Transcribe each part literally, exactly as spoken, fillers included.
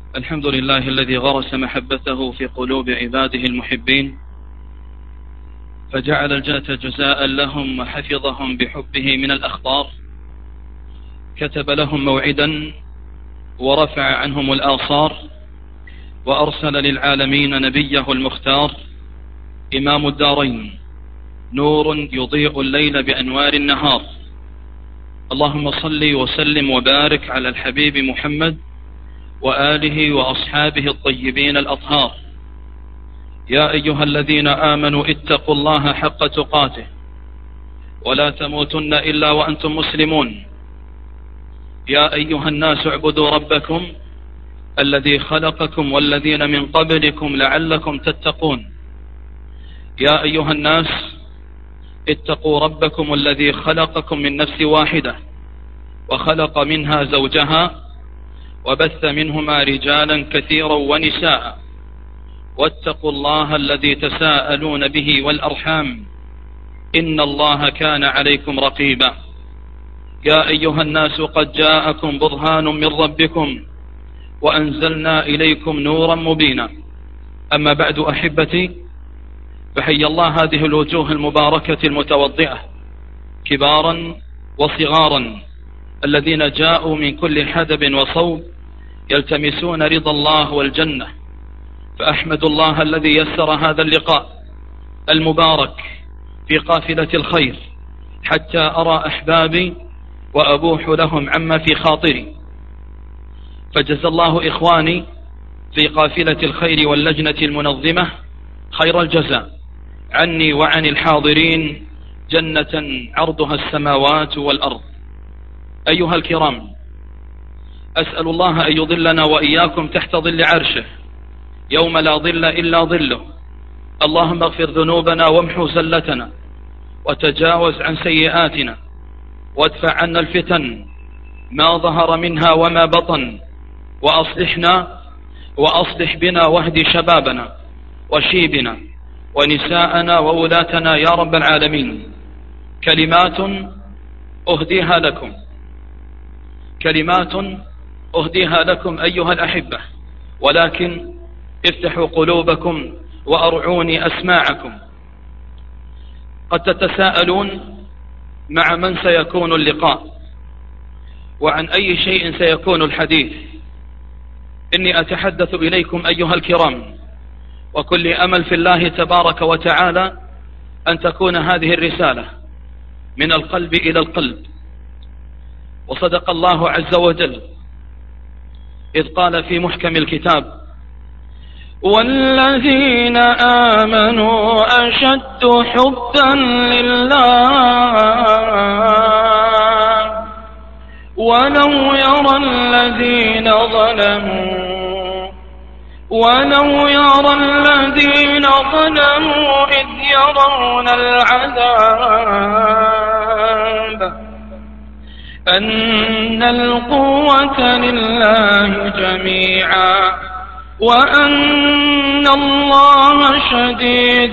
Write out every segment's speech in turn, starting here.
الحمد لله الذي غرس محبته في قلوب عباده المحبين، فجعل الجنة جزاء لهم وحفظهم بحبه من الأخطار، كتب لهم موعدا ورفع عنهم الآصار، وأرسل للعالمين نبيه المختار، إمام الدارين، نور يضيء الليل بأنوار النهار. اللهم صل وسلم وبارك على الحبيب محمد وآله وأصحابه الطيبين الأطهار. يا أيها الذين آمنوا اتقوا الله حق تقاته ولا تموتن إلا وأنتم مسلمون. يا أيها الناس اعبدوا ربكم الذي خلقكم والذين من قبلكم لعلكم تتقون. يا أيها الناس اتقوا ربكم الذي خلقكم من نفس واحدة وخلق منها زوجها وبث منهما رجالا كثيرا ونساء، واتقوا الله الذي تساءلون به والأرحام إن الله كان عليكم رقيبا. يا أيها الناس قد جاءكم برهان من ربكم وأنزلنا إليكم نورا مبينا. أما بعد أحبتي، فحي الله هذه الوجوه المباركة المتوضئة كبارا وصغارا الذين جاءوا من كل حدب وصوب يلتمسون رضا الله والجنة، فأحمد الله الذي يسر هذا اللقاء المبارك في قافلة الخير حتى أرى أحبابي وأبوح لهم عما في خاطري. فجزى الله إخواني في قافلة الخير واللجنة المنظمة خير الجزاء عني وعن الحاضرين جنة عرضها السماوات والأرض. أيها الكرام، أسأل الله أن يظلنا وإياكم تحت ظل عرشه يوم لا ظل إلا ظله. اللهم اغفر ذنوبنا وامحو زلتنا وتجاوز عن سيئاتنا وادفع عنا الفتن ما ظهر منها وما بطن، وأصلحنا وأصلح بنا واهد شبابنا وشيبنا ونساءنا وولاتنا يا رب العالمين. كلمات أهديها لكم كلمات أهديها لكم أيها الأحبة، ولكن افتحوا قلوبكم وأرعوني أسماعكم. قد تتساءلون مع من سيكون اللقاء وعن أي شيء سيكون الحديث. إني أتحدث إليكم أيها الكرام وكل أمل في الله تبارك وتعالى أن تكون هذه الرسالة من القلب إلى القلب. وصدق الله عز وجل إذ قال في محكم الكتاب: والذين آمنوا أشد حبا لله ولو يرى الذين ظلموا ولو يرى الذين ظلموا إذ يرون العذاب أن القوة لله جميعا وأن الله شديد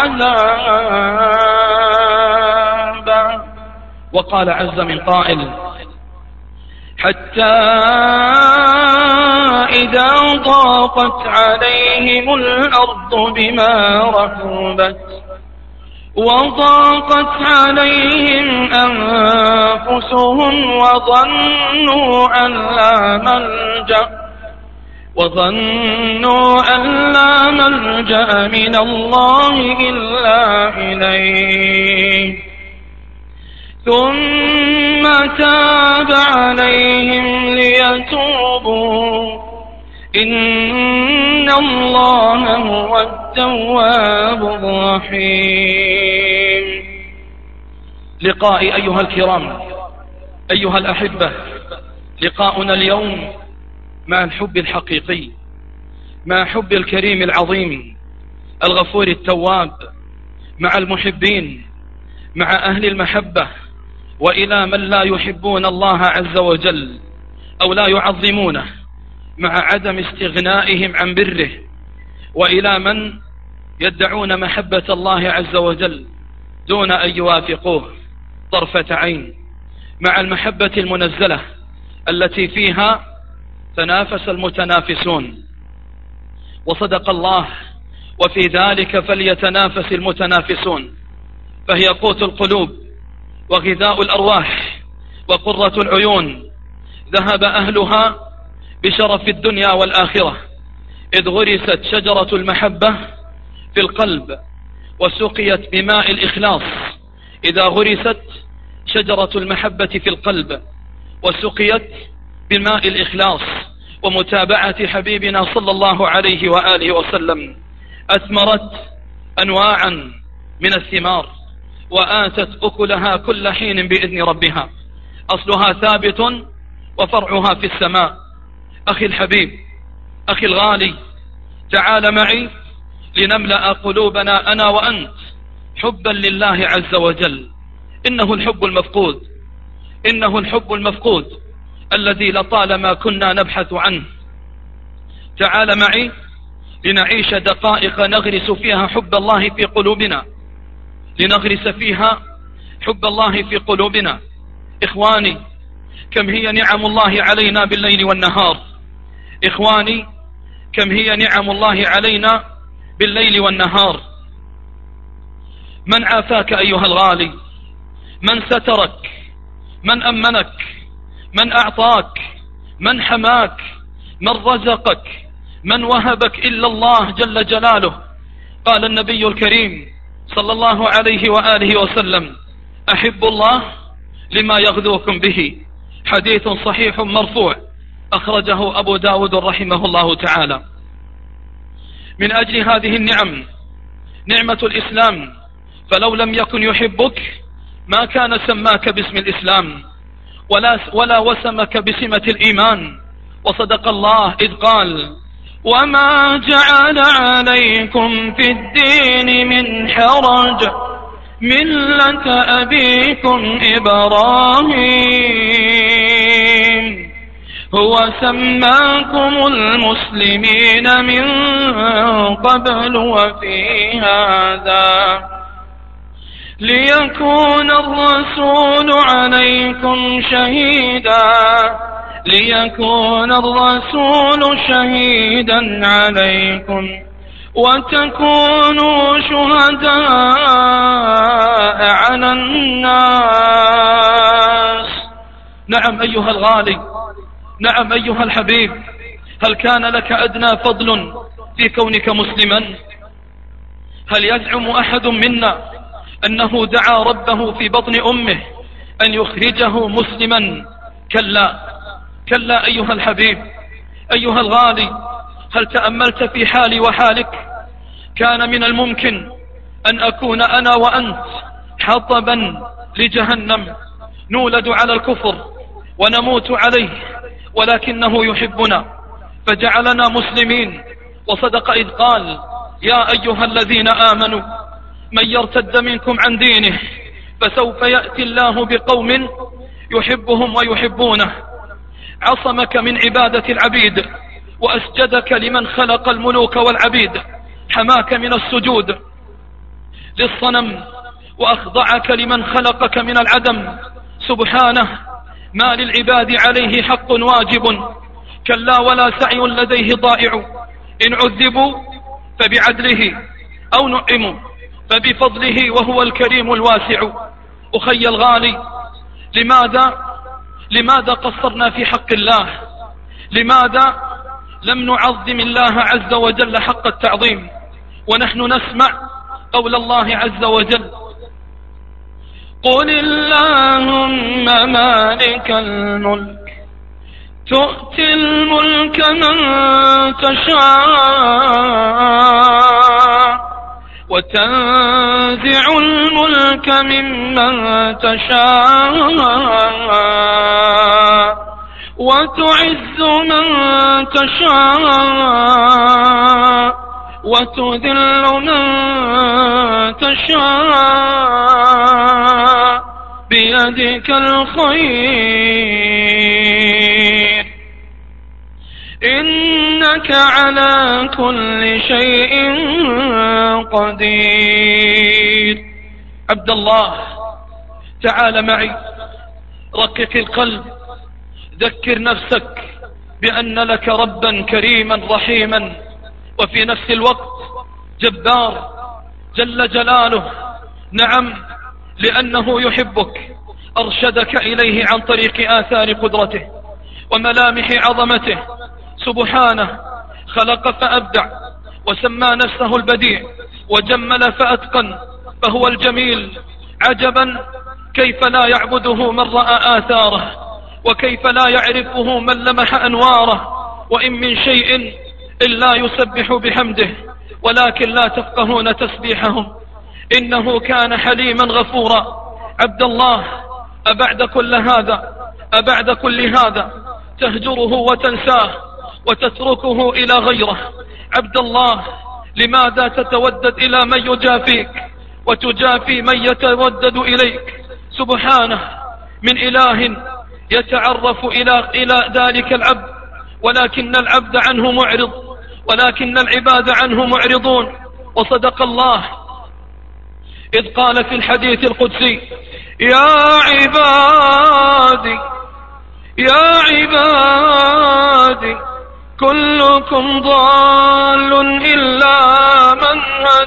العذاب. وقال عز من قائل: حتى إذا ضاقت عليهم الأرض بما رحبت وضاقت عليهم أنفسهم وظنوا أن لا ملجأ وظنوا أن لا ملجأ من الله إلا إليه ثم تاب عليهم ليتوبوا إن الله هو التواب الرحيم. لقائي أيها الكرام، أيها الأحبة، لقاؤنا اليوم مع الحب الحقيقي، مع حب الكريم العظيم الغفور التواب، مع المحبين، مع أهل المحبة، وإلى من لا يحبون الله عز وجل أو لا يعظمونه، مع عدم استغنائهم عن بره، وإلى من يدعون محبة الله عز وجل دون أن يوافقوه طرفة عين، مع المحبة المنزلة التي فيها تنافس المتنافسون، وصدق الله: وفي ذلك فليتنافس المتنافسون. فهي قوت القلوب وغذاء الأرواح وقرة العيون. ذهب أهلها بشرف الدنيا والآخرة، إذ غرست شجرة المحبة في القلب وسقيت بماء الإخلاص. إذا غرست شجرة المحبة في القلب وسقيت بماء الإخلاص ومتابعة حبيبنا صلى الله عليه وآله وسلم، أثمرت أنواعا من الثمار وآتت أكلها كل حين بإذن ربها. أصلها ثابت وفرعها في السماء. أخي الحبيب، أخي الغالي، تعال معي لنملأ قلوبنا أنا وأنت حبا لله عز وجل. إنه الحب المفقود، إنه الحب المفقود الذي لطالما كنا نبحث عنه. تعال معي لنعيش دقائق نغرس فيها حب الله في قلوبنا، لنغرس فيها حب الله في قلوبنا. إخواني، كم هي نعم الله علينا بالليل والنهار. إخواني، كم هي نعم الله علينا بالليل والنهار. من عافاك أيها الغالي، من سترك، من أمنك، من أعطاك، من حماك، من رزقك، من وهبك إلا الله جل جلاله. قال النبي الكريم صلى الله عليه وآله وسلم: أحب الله لما يغذوكم به. حديث صحيح مرفوع أخرجه أبو داود رحمه الله تعالى. من أجل هذه النعم، نعمة الإسلام، فلو لم يكن يحبك ما كان سماك باسم الإسلام ولا, ولا وسمك بسمة الإيمان. وصدق الله إذ قال: وما جعل عليكم في الدين من حرج ملة أبيكم إبراهيم هو سماكم المسلمين من قبل وفي هذا ليكون الرسول عليكم شهيدا ليكون الرسول شهيدا عليكم وتكونوا شهداء على الناس. نعم أيها الغالي، نعم أيها الحبيب، هل كان لك أدنى فضل في كونك مسلما؟ هل يزعم أحد منا أنه دعا ربه في بطن أمه أن يخرجه مسلما؟ كلا كلا أيها الحبيب، أيها الغالي، هل تأملت في حالي وحالك؟ كان من الممكن أن أكون أنا وأنت حطبا لجهنم، نولد على الكفر ونموت عليه، ولكنه يحبنا فجعلنا مسلمين. وصدق إذ قال: يا أيها الذين آمنوا من يرتد منكم عن دينه فسوف يأتي الله بقوم يحبهم ويحبونه. عصمك من عبادة العبيد وأسجدك لمن خلق الملوك والعبيد، حماك من السجود للصنم وأخضعك لمن خلقك من العدم سبحانه. ما للعباد عليه حق واجب، كلا ولا سعي لديه ضائع. إن عذبوا فبعدله أو نعموا فبفضله وهو الكريم الواسع. أخي الغالي، لماذا لماذا قصرنا في حق الله؟ لماذا لم نعظم الله عز وجل حق التعظيم ونحن نسمع قول الله عز وجل: قل اللهم مالك الملك تؤتي الملك من تشاء وتنزع الملك ممن تشاء وتعز من تشاء وتذل من تشاء بيدك الخير إنك على كل شيء قدير. عبد الله، تعال معي، رقق القلب، ذكر نفسك بأن لك ربا كريما رحيما وفي نفس الوقت جبار جل جلاله. نعم، لأنه يحبك أرشدك إليه عن طريق آثار قدرته وملامح عظمته سبحانه. خلق فأبدع وسمى نفسه البديع وجمل فأتقن، فهو الجميل. عجبا كيف لا يعبده من رأى آثاره، وكيف لا يعرفه من لمح أنواره. وإن من شيء إلا يسبح بحمده ولكن لا تفقهون تسبيحهم، إنه كان حليما غفورا. عبد الله، أبعد كل هذا أبعد كل هذا تهجره وتنساه وتتركه إلى غيره؟ عبد الله، لماذا تتودد إلى من يجافيك وتجافي من يتودد إليك؟ سبحانه من إله يتعرف إلى, إلى ذلك العبد، ولكن العبد عنه معرض، ولكن العباد عنه معرضون. وصدق الله إذ قال في الحديث القدسي: يا عبادي يا عبادي كلكم ضال إلا من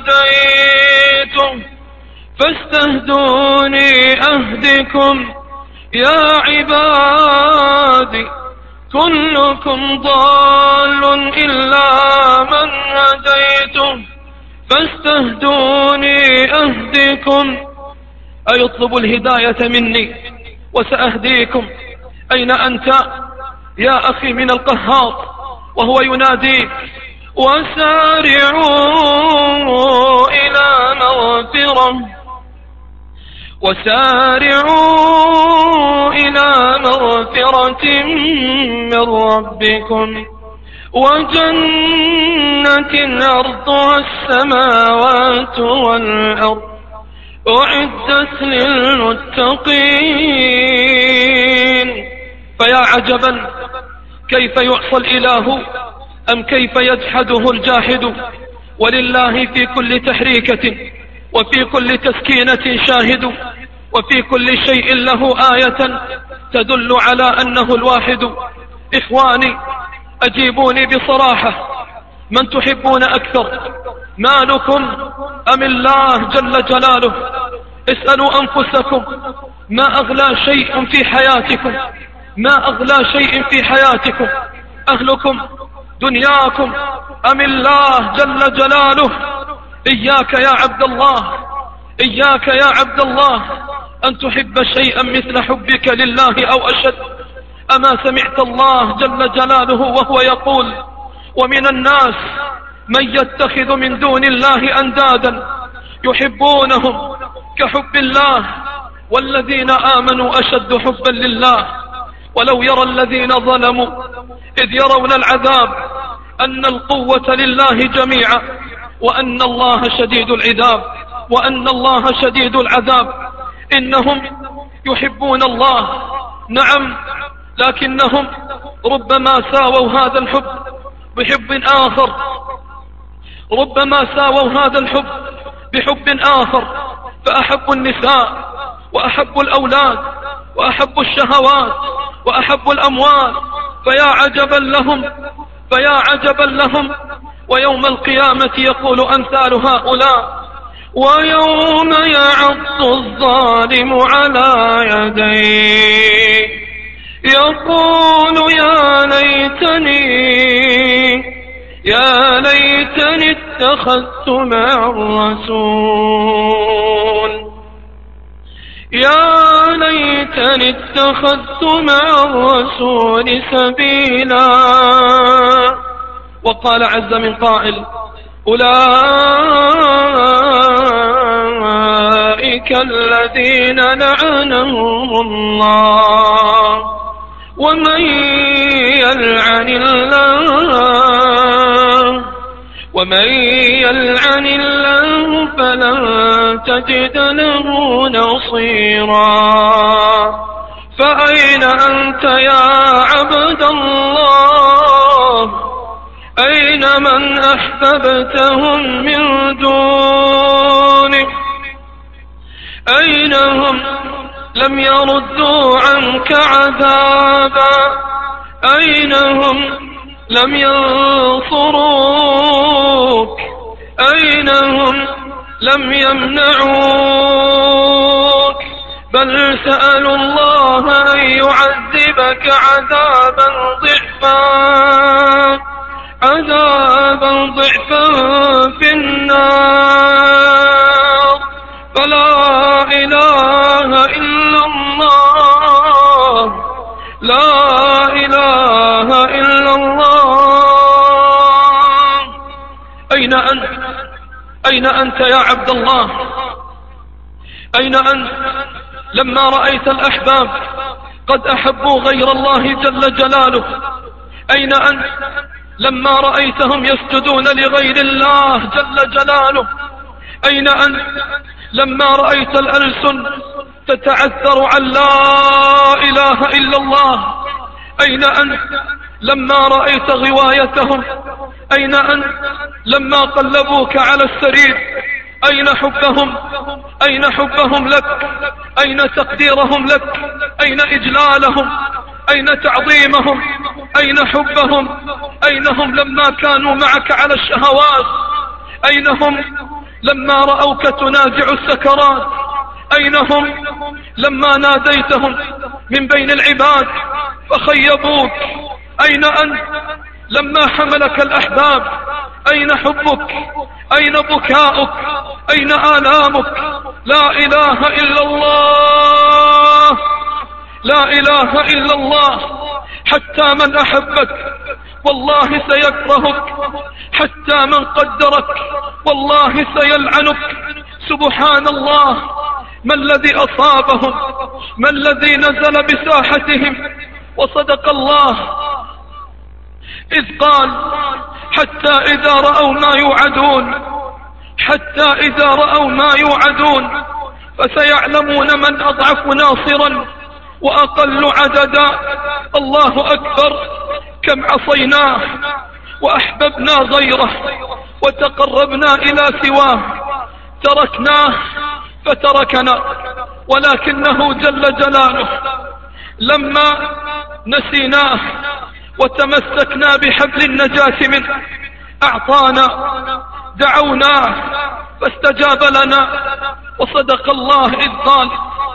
هديته فاستهدوني أهدكم. يا عبادي كلكم ضال إلا من هديته فاستهدوني أهدكم. أيطلب الهداية مني وسأهديكم. أين أنت يا أخي من القهار وهو يناديك: وسارعوا إلى مغفرة وسارعوا إلى مغفرة من ربكم وجنة عرضها السماوات والأرض أعدت للمتقين. فيا عجبا كيف يعصى الإله أم كيف يجحده الجاحد. ولله في كل تحريكة وفي كل تسكينة شاهد، وفي كل شيء له آية تدل على أنه الواحد. إخواني، أجيبوني بصراحة، من تحبون أكثر، مالكم أم الله جل جلاله؟ اسألوا أنفسكم ما أغلى شيء في حياتكم، ما أغلى شيء في حياتكم، أهلكم، دنياكم، أم الله جل جلاله؟ إياك يا عبد الله، إياك يا عبد الله أن تحب شيئا مثل حبك لله أو أشد. أما سمعت الله جل جلاله وهو يقول: ومن الناس من يتخذ من دون الله أندادا يحبونهم كحب الله والذين آمنوا أشد حبا لله. ولو يرى الذين ظلموا إذ يرون العذاب أن القوة لله جميعا وأن الله شديد العذاب وأن الله شديد العذاب. إنهم يحبون الله، نعم، لكنهم ربما ساووا هذا الحب بحب آخر، ربما ساووا هذا الحب بحب آخر، فأحبوا النساء وأحبوا الأولاد وأحبوا الشهوات وأحبوا الأموال. فيا عجبا لهم، فيا عجبا لهم. ويوم القيامة يقول أمثال هؤلاء: ويوم يعض الظالم على يديه يقول يا ليتني يا ليتني اتخذت مع الرسول يا ليتني اتخذت مع الرسول سبيلا. وقال عز من قائل: أولئك الذين لعنهم الله ومن يلعن الله ومن يلعن الله فلن تجد له نصيرا. فأين أنت يا عبد الله؟ أين من أحببتهم من دونك؟ أين هم؟ لم يردوا عنك عذابا أين هم لم ينصروك؟ أين هم لم يمنعوك؟ بل سألوا الله أن يعذبك عذابا ضعفا عذابا ضعفا في النار. فلا إله إلا الله، لا إله إلا الله. أين أنت؟ أين أنت يا عبد الله؟ أين أنت لما رأيت الأحباب قد أحبوا غير الله جل جلاله؟ أين أنت لما رأيتهم يسجدون لغير الله جل جلاله؟ أين أنت لما رأيت الألسن تتعثر عن لا إله إلا الله؟ أين أنت لما رأيت غوايتهم؟ أين أنت لما قلبوك على السرير؟ أين حبهم؟ أين حبهم لك؟ أين تقديرهم لك؟ أين إجلالهم؟ أين تعظيمهم؟ أين حبهم؟ أين هم لما كانوا معك على الشهوات؟ أين هم لما رأوك تنازع السكرات؟ أين هم لما ناديتهم من بين العباد فخيبوك؟ أين أنت لما حملك الأحباب؟ أين حبك؟ أين بكاؤك؟ أين آلامك؟ لا إله إلا الله، لا إله إلا الله. حتى من أحبك والله سيكرهك، حتى من قدرك والله سيلعنك. سبحان الله، ما الذي أصابهم؟ ما الذي نزل بساحتهم؟ وصدق الله إذ قال: حتى إذا رأوا ما يوعدون حتى إذا رأوا ما يوعدون فسيعلمون من أضعف ناصرا وأقل عددا. الله أكبر، كم عصيناه وأحببنا غيره وتقربنا إلى سواه، تركناه فتركنا، ولكنه جل جلاله لما نسيناه وتمسكنا بحبل النجاة منه أعطانا، دعوناه فاستجاب لنا. وصدق الله إذ قال: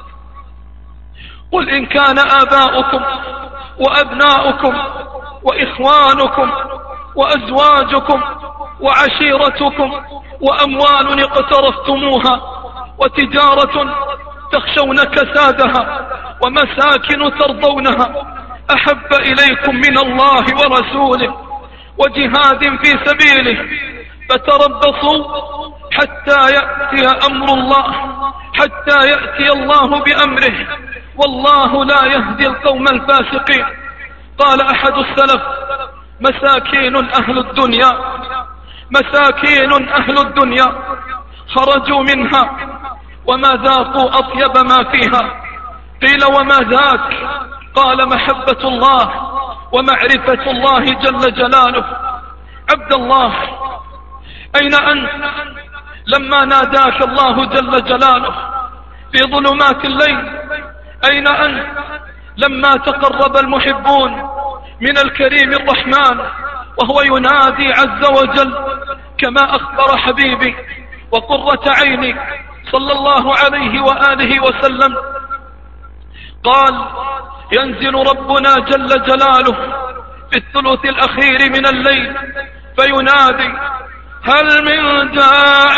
قل إن كان آباؤكم وأبناؤكم وإخوانكم وأزواجكم وعشيرتكم وأموال اقترفتموها وتجارة تخشون كسادها ومساكن ترضونها أحب إليكم من الله ورسوله وجهاد في سبيله فتربصوا حتى يأتي أمر الله حتى يأتي الله بأمره، والله لا يهدي القوم الفاسقين. قال أحد السلف: مساكين أهل الدنيا مساكين أهل الدنيا خرجوا منها وما ذاقوا أطيب ما فيها. قيل: وما ذاك؟ قال: محبة الله ومعرفة الله جل جلاله. عبد الله، أين أنت لما ناداك الله جل جلاله في ظلمات الليل؟ أين أنت لما تقرب المحبون من الكريم الرحمن وهو ينادي عز وجل كما أخبر حبيبي وقرة عيني صلى الله عليه وآله وسلم؟ قال: ينزل ربنا جل جلاله في الثلث الأخير من الليل فينادي: هل من داع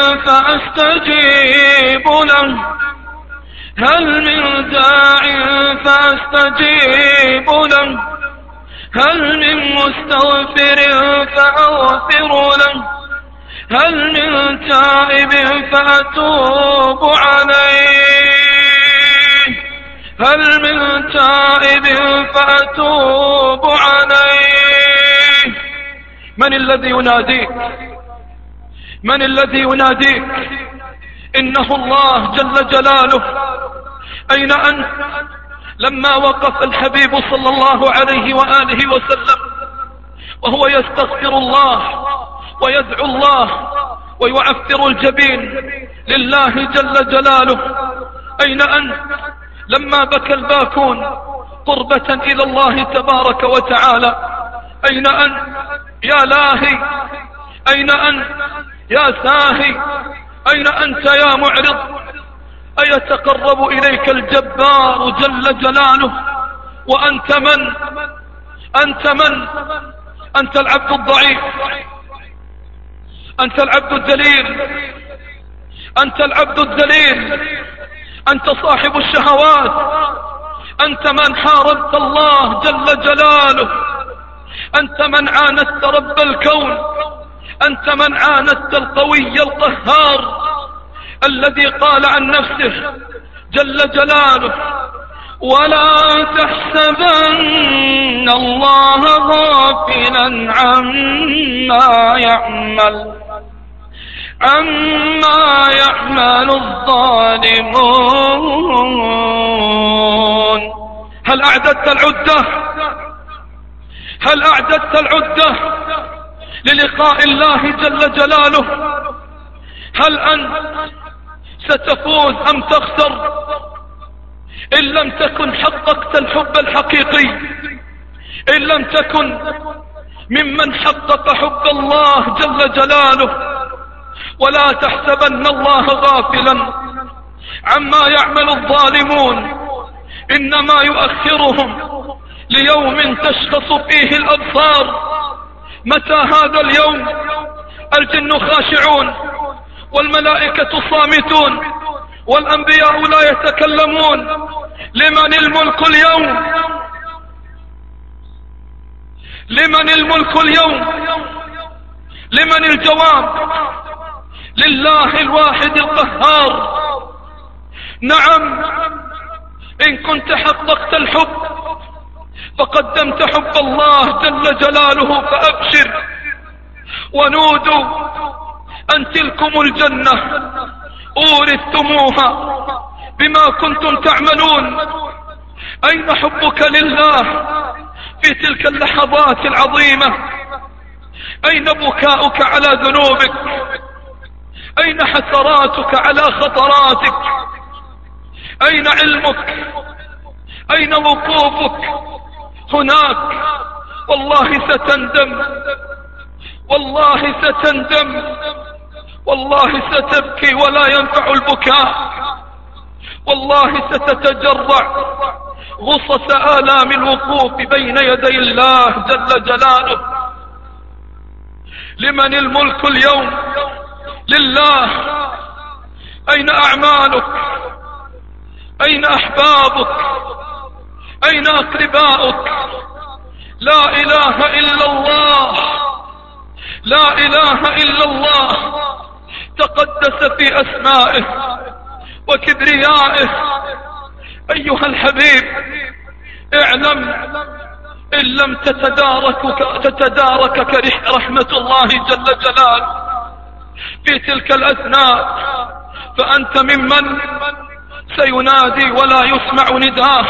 فأستجيب له هل من داع فأستجيب له هل من مستغفر فأغفر له هل من تائب فأتوب عليه هل من تائب فأتوب عليه. من الذي يناديك؟ من الذي يناديك؟ إنه الله جل جلاله. أين أنت لما وقف الحبيب صلى الله عليه وآله وسلم وهو يستغفر الله ويدعو الله ويعفر الجبين لله جل جلاله؟ أين أنت لما بكى الباكون قربة إلى الله تبارك وتعالى. أين أنت يا لاهي؟ أين أنت يا ساهي؟ أين أنت يا معرض؟ أيتقرب إليك الجبار جل جلاله وأنت من؟ أنت من؟ أنت العبد الضعيف، أنت العبد الذليل، أنت العبد الذليل، أنت صاحب الشهوات، أنت من حاربت الله جل جلاله، أنت من عاندت رب الكون، أنت من عاندت القوي القهار الذي قال عن نفسه جل جلاله: ولا تحسبن الله غافلا عما يعمل عما يعمل الظالمون. هل أعددت العدة؟ هل أعددت العدة للقاء الله جل جلاله؟ هل أنت ستفوز أم تخسر إن لم تكن حققت الحب الحقيقي، إن لم تكن ممن حقق حب الله جل جلاله؟ ولا تحسبن الله غافلا عما يعمل الظالمون، إنما يؤخرهم ليوم تشخص فيه الأبصار. متى هذا اليوم؟ الجن خاشعون والملائكة صامتون والأنبياء لا يتكلمون. لمن الملك اليوم؟ لمن الملك اليوم؟ لمن الجواب؟ لله الواحد القهار. نعم، إن كنت حققت الحب فقدمت حب الله جل جلاله فأبشر، ونودوا أن تلكم الجنة أورثتموها بما كنتم تعملون. أين حبك لله في تلك اللحظات العظيمة؟ أين بكاؤك على ذنوبك؟ أين حسراتك على خطراتك؟ أين علمك؟ أين وقوفك هناك؟ والله ستندم، والله ستندم، والله ستبكي ولا ينفع البكاء، والله ستتجرع غصص آلام الوقوف بين يدي الله جل جلاله. لمن الملك اليوم؟ لله. أين أعمالك؟ أين أحبابك؟ أين أقرباؤك؟ لا إله إلا الله، لا إله إلا الله، تقدس في أسمائه وكبريائه. أيها الحبيب، اعلم إن لم تتداركك, تتداركك رحمة الله جل جلاله في تلك الأثناء فأنت ممن سينادي ولا يسمع نداه،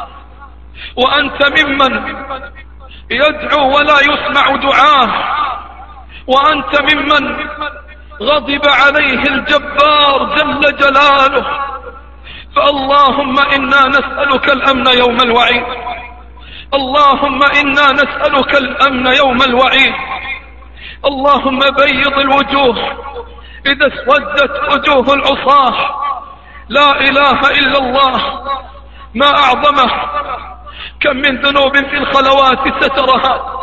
وأنت ممن يدعو ولا يسمع دعاه، وأنت ممن غضب عليه الجبار جل جلاله. فاللهم إنا نسألك الأمن يوم الوعيد، اللهم إنا نسألك الأمن يوم الوعيد. اللهم بيض الوجوه إذا اسودت وجوه العصاة. لا إله إلا الله، ما أعظمه. كم من ذنوب في الخلوات سترها،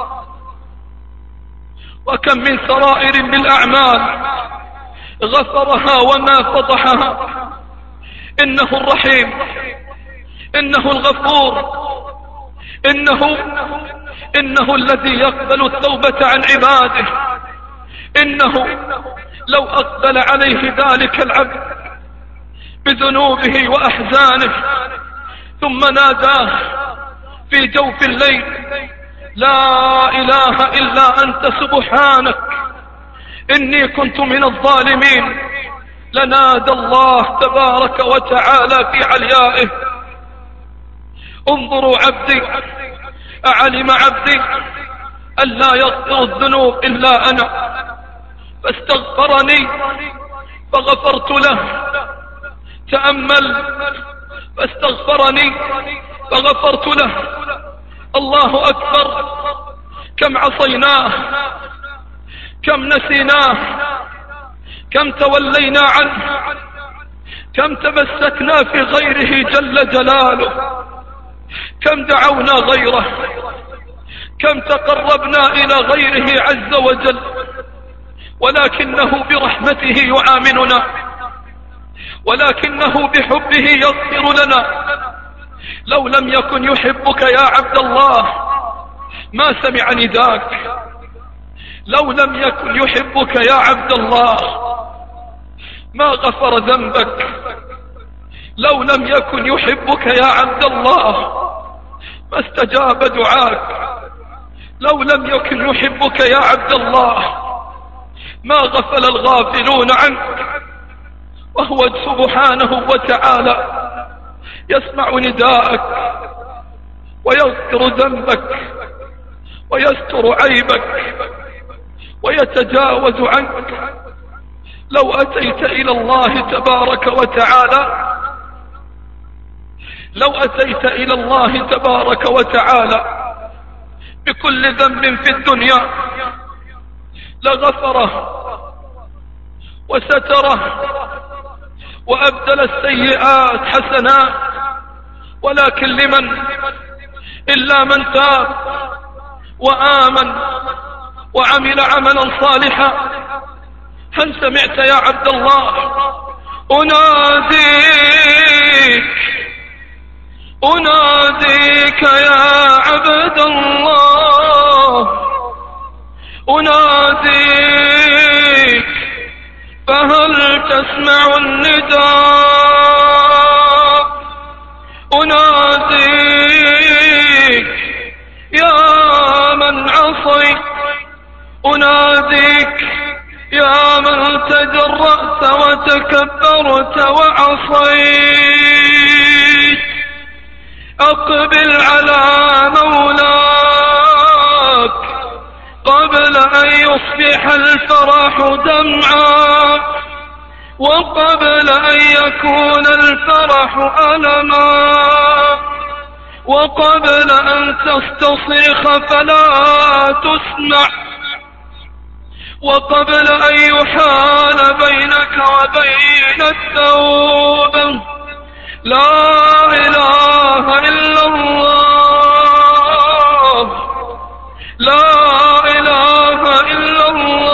وكم من سرائر بالأعمال غفرها وما فضحها. إنه الرحيم، إنه الغفور، إنه إنه الذي يقبل التوبة عن عباده. إنه لو أقبل عليه ذلك العبد بذنوبه وأحزانه ثم ناداه في جوف الليل: لا إله إلا أنت سبحانك إني كنت من الظالمين، لنادى الله تبارك وتعالى في عليائه: انظروا عبدي، أعلم عبدي أن لا يغفر الذنوب إلا أنا، فاستغفرني فغفرت له. تأمل، فاستغفرني فغفرت له. الله أكبر، كم عصيناه، كم نسيناه، كم تولينا عنه، كم تمسكنا في غيره جل جلاله، كم دعونا غيره، كم تقربنا إلى غيره عز وجل، ولكنه برحمته يعاملنا، ولكنه بحبه يغفر لنا. لو لم يكن يحبك يا عبد الله ما سمع نداك، لو لم يكن يحبك يا عبد الله ما غفر ذنبك، لو لم يكن يحبك يا عبد الله ما استجاب دعاك، لو لم يكن يحبك يا عبد الله ما غفل الغافلون عنك. وهو سبحانه وتعالى يسمع نداءك ويغفر ذنبك ويستر عيبك ويتجاوز عنك. لو أتيت إلى الله تبارك وتعالى لو أتيت إلى الله تبارك وتعالى بكل ذنب في الدنيا لغفره وستره وأبدل السيئات حسنات، ولكن لمن؟ إلا من تاب وآمن وعمل عملا صالحا. هل سمعت يا عبد الله؟ أناديك أناديك يا عبد الله، أناديك فهل تسمع النداء؟ أناديك يا من عصيت، أناديك يا من تجرأت وتكبرت وعصيت. أقبل على مولاك قبل أن يصبح الفرح دمعا، وقبل أن يكون الفرح ألما، وقبل أن تستصرخ فلا تسمع، وقبل أن يحال بينك وبين التوبة. لا إله إلا الله، لا إله إلا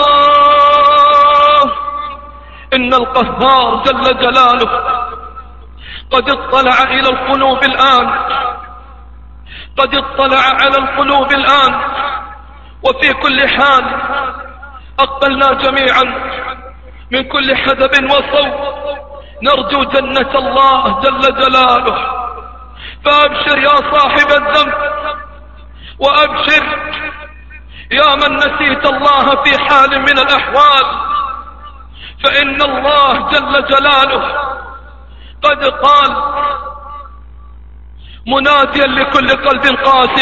الله. إن القهار جل جلاله قد اطلع إلى القلوب الآن، قد اطلع على القلوب الآن. وفي كل حال أقبلنا جميعا من كل حدب وصوب نرجو جنة الله جل جلاله. فأبشر يا صاحب الذنب، وأبشر يا من نسيت الله في حال من الأحوال، فإن الله جل جلاله قد قال مناديا لكل قلب قاس،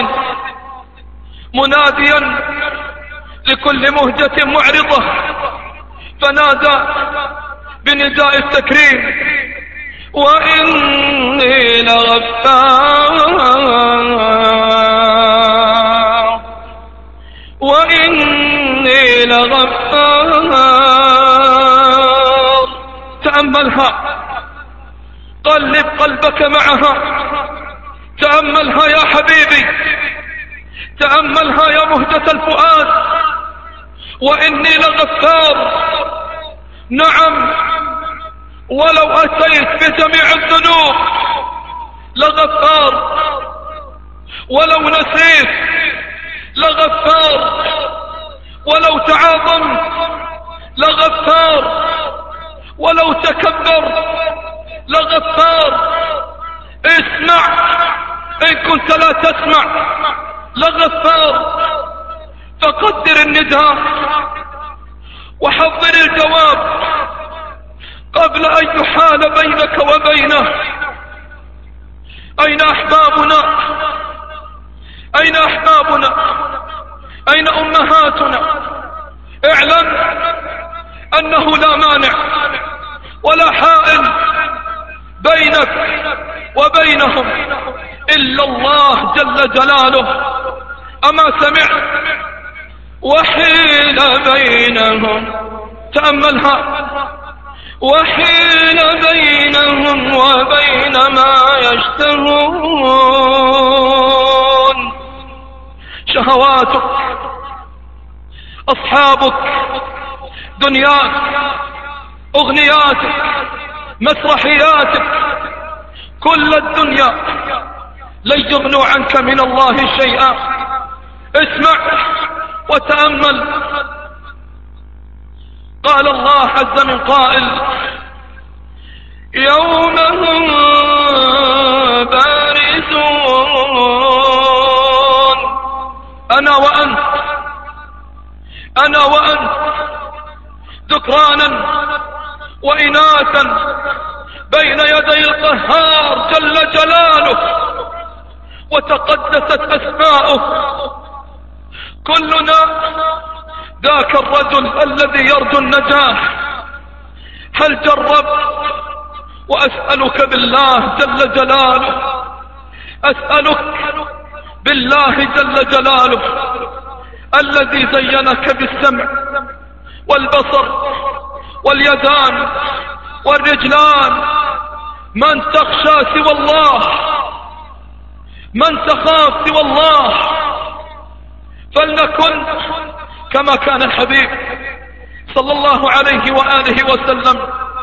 مناديا لكل مهجة معرضة، فنادى بنداء التكريم: وإني لغفار، وإني لغفار. تأملها، قلب قلبك معها، تأملها يا حبيبي، تأملها يا مهجة الفؤاد. وإني لغفار، نعم، ولو أتيت بجميع الذنوب لغفار، ولو نسيت لغفار، ولو تعاظمت لغفار، ولو تكبر لغفار. اسمع، إن كنت لا تسمع لغفار. فقدر النداء وحضر الجواب قبل أن يحال بينك وبينه. أين أحبابنا؟ أين أحبابنا؟ أين أمهاتنا؟ اعلم أنه لا مانع ولا حائل بينك وبينهم، إلا الله جل جلاله. أما سمعت وحيل بينهم، تأملها، وحيل بينهم وبين ما يشتهون. شهواتك، أصحابك، دنياك، أغنياتك، مسرحياتك، كل الدنيا لن يغنوا عنك من الله شيئا. اسمع وتأمل. قال الله عز من قائل: يوم هم بارزون، أنا وأنت، أنا وأنت، ذكرانا وإناثا بين يدي القهار جل جلاله وتقدست أسماؤه. كلنا ذاك الرجل الذي يرجو النجاح. هل جرب؟ وأسألك بالله جل جلاله، أسألك بالله جل جلاله الذي زينك بالسمع والبصر واليدان والرجلان، من تخشى سوى الله، من تخاف سوى الله. فلنكن كما كان الحبيب صلى الله عليه وآله وسلم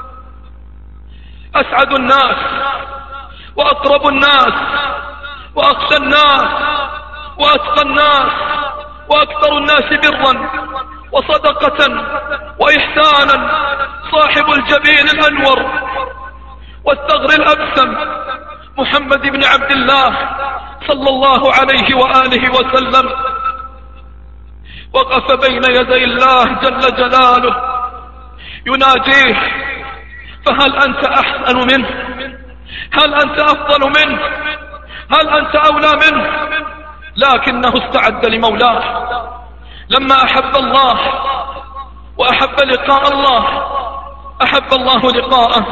أسعد الناس وأقرب الناس وأخشى الناس وأتقى الناس وأكثر الناس برا وصدقة وإحسانا، صاحب الجبين الأنور والثغر الأبسم، محمد بن عبد الله صلى الله عليه وآله وسلم، وقف بين يدي الله جل جلاله يناجيه. فهل أنت أحسن منه؟ هل أنت أفضل منه؟ هل أنت أولى منه؟ لكنه استعد لمولاه. لما أحب الله وأحب لقاء الله أحب الله لقاءه،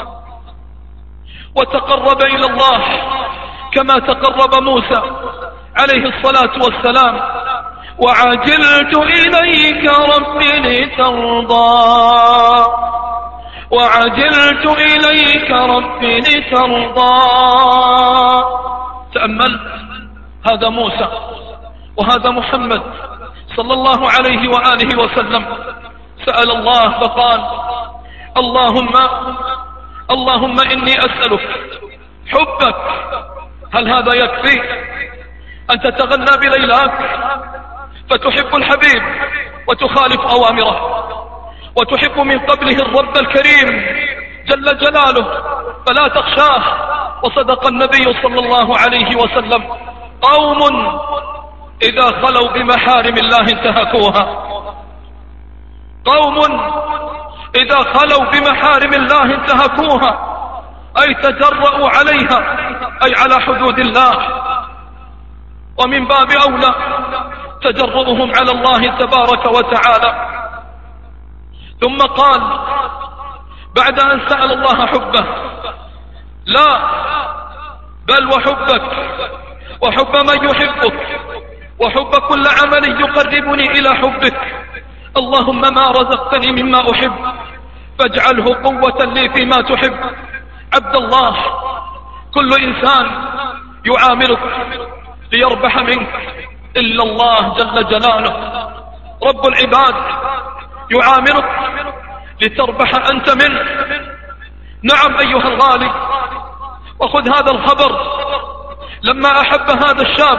وتقرب إلى الله كما تقرب موسى عليه الصلاة والسلام. وعجلت إليك رب لترضى، وعجلت إليك رب لترضى. تأمل، هذا موسى وهذا محمد صلى الله عليه وآله وسلم سأل الله فقال: اللهم اللهم إني أسألك حبك. هل هذا يكفي أن تتغنى بليلاك فتحب الحبيب وتخالف أوامره وتحب من قبله الرب الكريم جل جلاله فلا تخشاه؟ وصدق النبي صلى الله عليه وسلم: قوم إذا خلوا بمحارم الله انتهكوها. قوم إذا خلوا بمحارم الله انتهكوها، أي تجرؤوا عليها، أي على حدود الله. ومن باب أولى تجرؤهم على الله تبارك وتعالى. ثم قال بعد أن سأل الله حبه: لا بل وحبك وحب من يحبك وحب كل عمل يقربني إلى حبك. اللهم ما رزقتني مما أحب فاجعله قوة لي فيما تحب. عبد الله، كل إنسان يعاملك ليربح منك إلا الله جل جلاله. رب العباد يعاملك لتربح أنت منه. نعم أيها الغالي، وخذ هذا الخبر. لما أحب هذا الشاب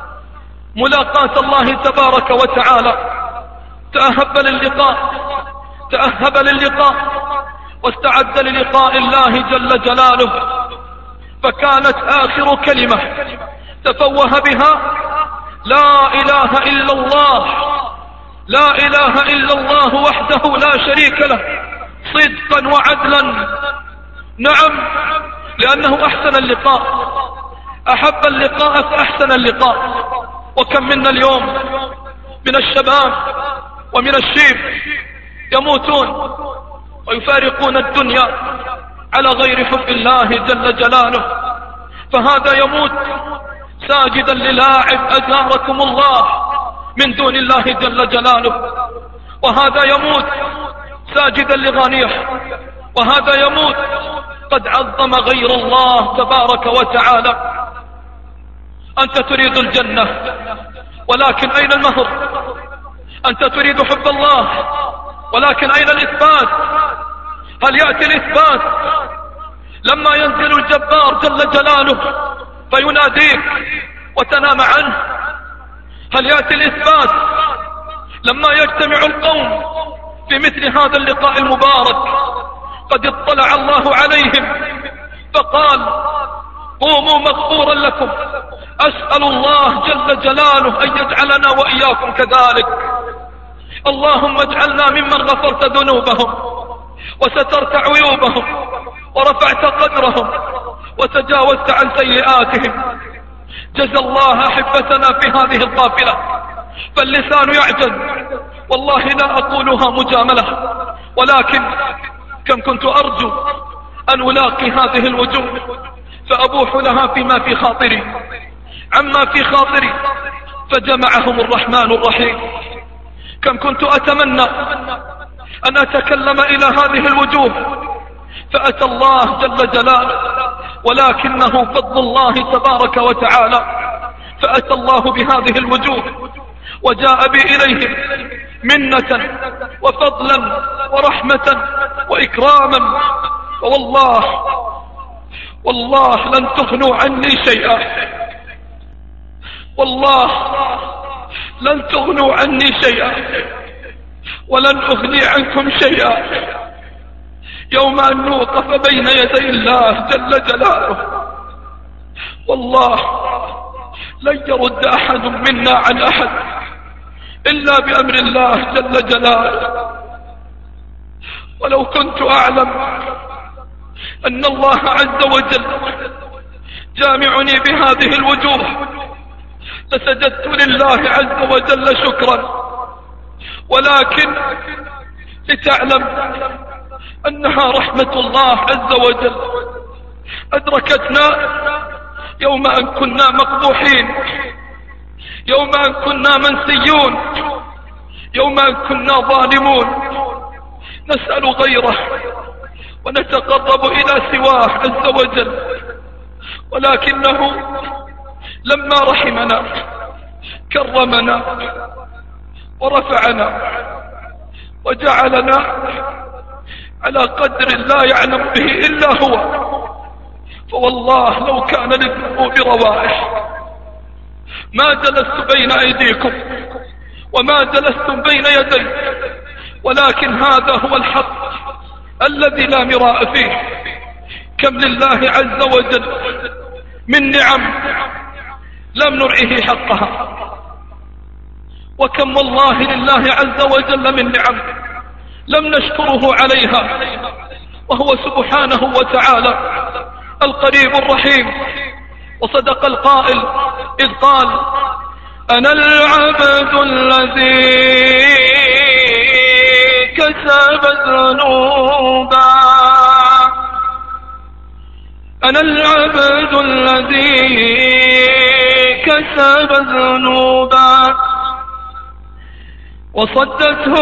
ملاقاة الله تبارك وتعالى تأهب للقاء تأهب للقاء واستعد للقاء الله جل جلاله. فكانت آخر كلمة تفوه بها: لا إله إلا الله، لا إله إلا الله وحده لا شريك له، صدقا وعدلا. نعم، لأنه أحسن اللقاء، أحب اللقاء فأحسن اللقاء. وكم منا اليوم من الشباب ومن الشيب يموتون ويفارقون الدنيا على غير حب الله جل جلاله. فهذا يموت ساجدا للاعب أجاركم الله من دون الله جل جلاله، وهذا يموت ساجدا لغانيه، وهذا يموت قد عظم غير الله تبارك وتعالى. أنت تريد الجنة، ولكن أين المهر؟ أنت تريد حب الله، ولكن أين الإثبات؟ هل يأتي الإثبات لما ينزل الجبار جل جلاله فيناديك وتنام عنه؟ هل يأتي الإثبات لما يجتمع القوم في مثل هذا اللقاء المبارك قد اطلع الله عليهم فقال قوموا مغفورا لكم؟ أسأل الله جل جلاله أن يجعلنا وإياكم كذلك. اللهم اجعلنا ممن غفرت ذنوبهم وسترت عيوبهم ورفعت قدرهم وتجاوزت عن سيئاتهم. جزى الله أحبتنا في هذه القافلة، فاللسان يعجز والله لا أقولها مجاملة، ولكن كم كنت أرجو أن ألاقي هذه الوجوه فأبوح لها فيما في خاطري عما في خاطري فجمعهم الرحمن الرحيم. كم كنت أتمنى أن أتكلم إلى هذه الوجوه فأتى الله جل جلاله، ولكنه فضل الله تبارك وتعالى، فأتى الله بهذه الوجوه وجاء بي إليهم منة وفضلا ورحمة وإكراما. والله والله لن تغنوا عني شيئا، والله لن تغنوا عني شيئا ولن أغني عنكم شيئا يوم أن نوقف بين يدي الله جل جلاله. والله لن يرد أحد منا عن أحد إلا بأمر الله جل جلاله. ولو كنت أعلم أن الله عز وجل جامعني بهذه الوجوه لسجدت لله عز وجل شكرا، ولكن لتعلم أنها رحمة الله عز وجل أدركتنا يوم أن كنا مقبوحين، يوم أن كنا منسيون، يوم أن كنا ظالمون نسأل غيره ونتقرب إلى سواه عز وجل، ولكنه لما رحمنا كرمنا ورفعنا وجعلنا على قدر لا يعلم به إلا هو. فوالله لو كان للذنوب روائح ما جلست بين أيديكم وما جلستم بين يدي، ولكن هذا هو الحق الذي لا مراء فيه. كم لله عز وجل من نعم لم نرعه حقها، وكم والله لله عز وجل من نعم لم نشكره عليها، وهو سبحانه وتعالى القريب الرحيم. وصدق القائل إذ قال أنا العبد الذي كسب ذنوبا، أنا العبد الذي كسب ذنوبا وصدته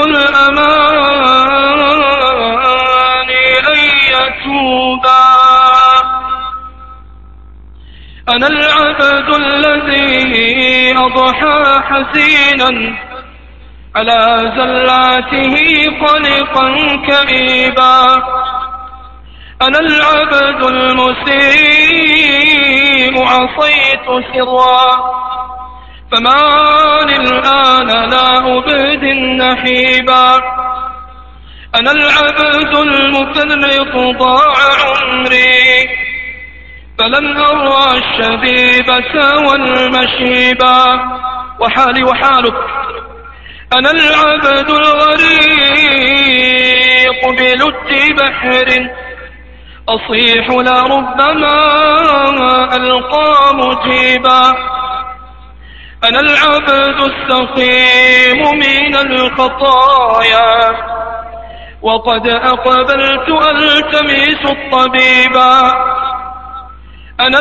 الأماني أن يتوبا، أنا العبد الذي أضحى حزينا على زلاته قلقا كئيبا، أنا العبد المسيء عصيت سرا فما الآن لا أبدي النحيبا، أنا العبد المفرط ضاع عمري فلن أرى الشبيبة والمشيبا، وحالي وحالك أنا العبد الغريق بلج بحر أصيح لربما ألقى مجيبا، أنا العبد السقيم من الخطايا وقد أقبلت ألتمس الطبيبا، أنا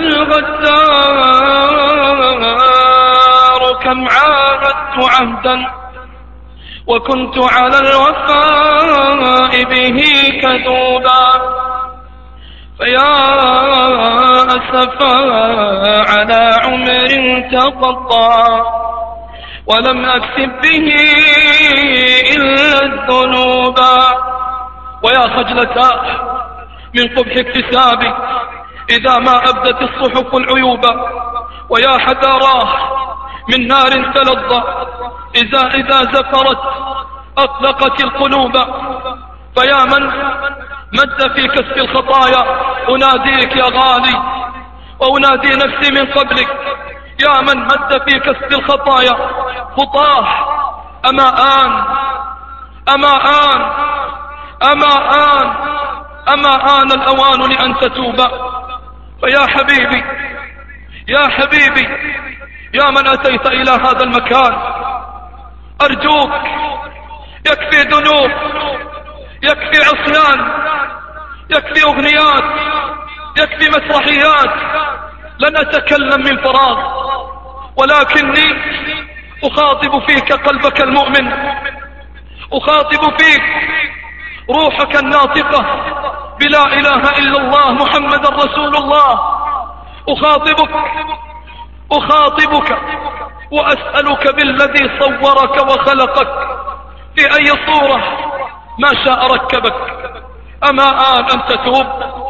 الغدار كم عاهدت عهدا وكنت على الوفاء به كذوبا فيا أسفا على عمر تقطع ولم أكسب به إلا الذنوب ويا خجلتا من قبح اكتسابي إذا ما أبدت الصحف العيوب ويا حذاراه من نار تلظى إذا إذا زفرت أطلقت القلوب فيا من مد في كسب الخطايا أناديك يا غالي وأنادي نفسي من قبلك يا من مد في كسب الخطايا خطاه أما آن أما آن أما آن أما آن الأوان لأن تتوب فيا حبيبي يا حبيبي يا من أتيت إلى هذا المكان أرجوك يكفي ذنوب يكفي عصيان يكفي أغنيات يكفي مسرحيات لن أتكلم من فراغ ولكني أخاطب فيك قلبك المؤمن أخاطب فيك روحك الناطقة بلا إله إلا الله محمد رسول الله أخاطبك أخاطبك وأسألك بالذي صورك وخلقك في أي صورة ما شاء ركبك أما آن أن تتوب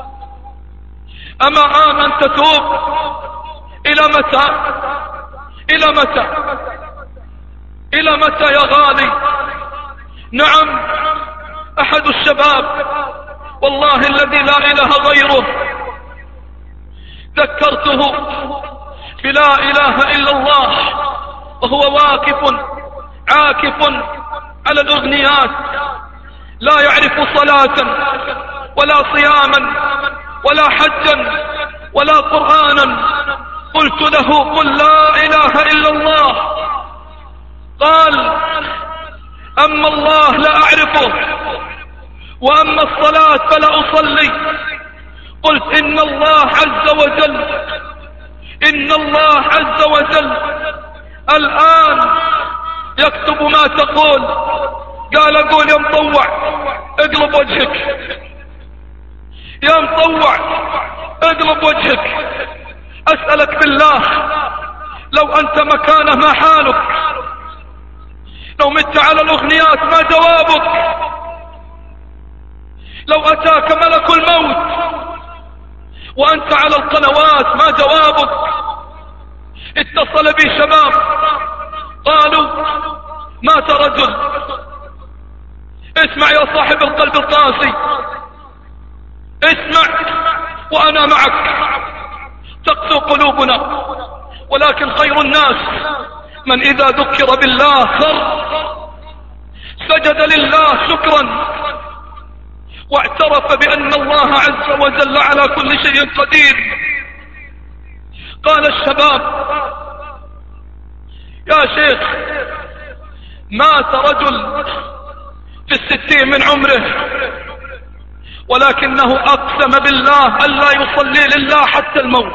أما آن أن تتوب إلى متى إلى متى إلى متى يا غالي نعم أحد الشباب والله الذي لا إله غيره ذكرته بلا إله إلا الله وهو واقف عاكف على الأغنيات لا يعرف صلاة ولا صياما ولا حجا ولا قرآنا قلت له قل لا إله إلا الله قال أما الله لا أعرفه وأما الصلاة فلا أصلي قلت إن الله عز وجل إن الله عز وجل الآن يكتب ما تقول قال أقول يا مطوع اقلب وجهك يا مطوع اقلب وجهك أسألك بالله لو أنت مكانه ما حالك لو مت على الأغنيات ما جوابك لو أتاك ملك الموت وأنت على القنوات ما جوابك اتصل بي شباب قالوا مات رجل اسمع يا صاحب القلب القاسي اسمع وأنا معك تقسو قلوبنا ولكن خير الناس من إذا ذكر بالله خر سجد لله شكرا واعترف بأن الله عز وجل على كل شيء قدير قال الشباب يا شيخ مات رجل في الستين من عمره ولكنه أقسم بالله ألا يصلي لله حتى الموت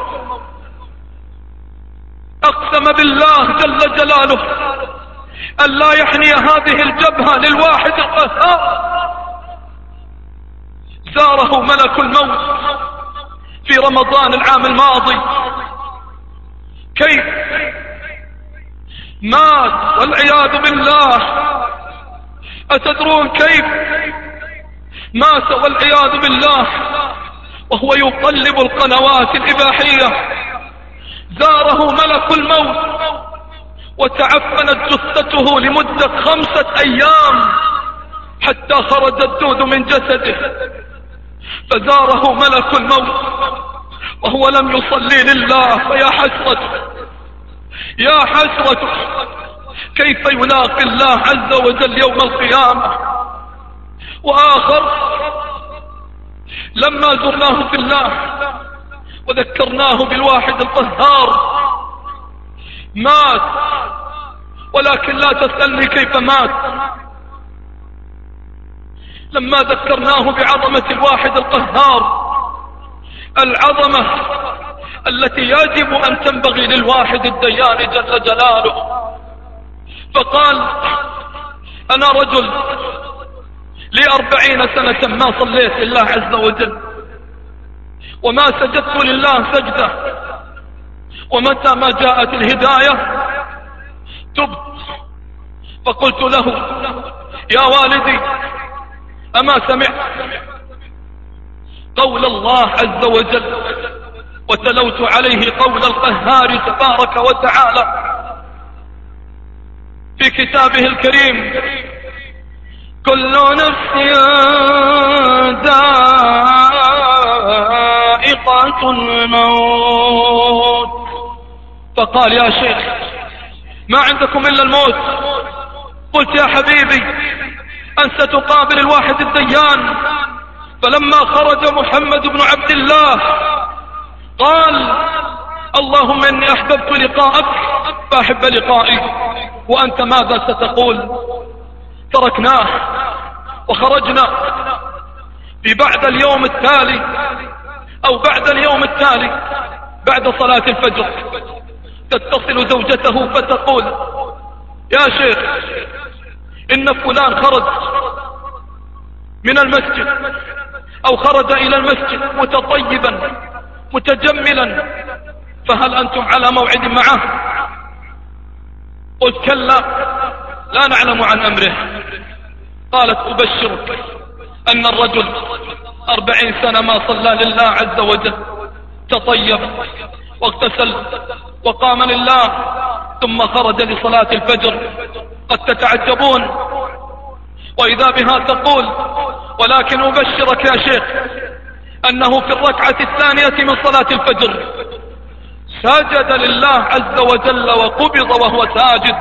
أقسم بالله جل جلاله ألا يحني هذه الجبهة للواحد القهار زاره ملك الموت في رمضان العام الماضي كيف مات والعياذ بالله أتدرون كيف مات والعياذ بالله وهو يقلب القنوات الإباحية زاره ملك الموت وتعفنت جثته لمدة خمسة أيام حتى خرج الدود من جسده فزاره ملك الموت وهو لم يصلي لله فيا حسرته يا حسرته كيف يلاقي الله عز وجل يوم القيامة وآخر لما زرناه في الله وذكرناه بالواحد القهار مات ولكن لا تسألني كيف مات لما ذكرناه بعظمة الواحد القهار العظمة التي يجب أن تنبغي للواحد الديان جل جلاله. فقال: أنا رجل لي أربعين سنة ما صليت لله عز وجل، وما سجدت لله سجدة، ومتى ما جاءت الهداية تبت. فقلت له: يا والدي، أما سمعت قول الله عز وجل وتلوت عليه قول القهار تبارك وتعالى في كتابه الكريم: كل نفس ذائقة الموت. فقال: يا شيخ، ما عندكم إلا الموت. قلت: يا حبيبي، أنت تقابل الواحد الديان. فلما خرج محمد بن عبد الله قال: اللهم إني أحببت لقاءك فأحب لقائي، وأنت ماذا ستقول؟ تركناه وخرجنا. في بعد اليوم التالي أو بعد اليوم التالي بعد صلاة الفجر تتصل زوجته فتقول: يا شيخ، إن فلان خرج من المسجد أو خرج إلى المسجد متطيبا متجملا، فهل أنتم على موعد معه؟ قلت: كلا، لا نعلم عن أمره. قالت: أبشرك أن الرجل أربعين سنة ما صلى لله عز وجل، تطيب واغتسل وقام لله، ثم خرج لصلاة الفجر. قد تتعجبون، وإذا بها تقول: ولكن أبشرك يا شيخ أنه في الركعة الثانية من صلاة الفجر سجد لله عز وجل وقبض وهو ساجد.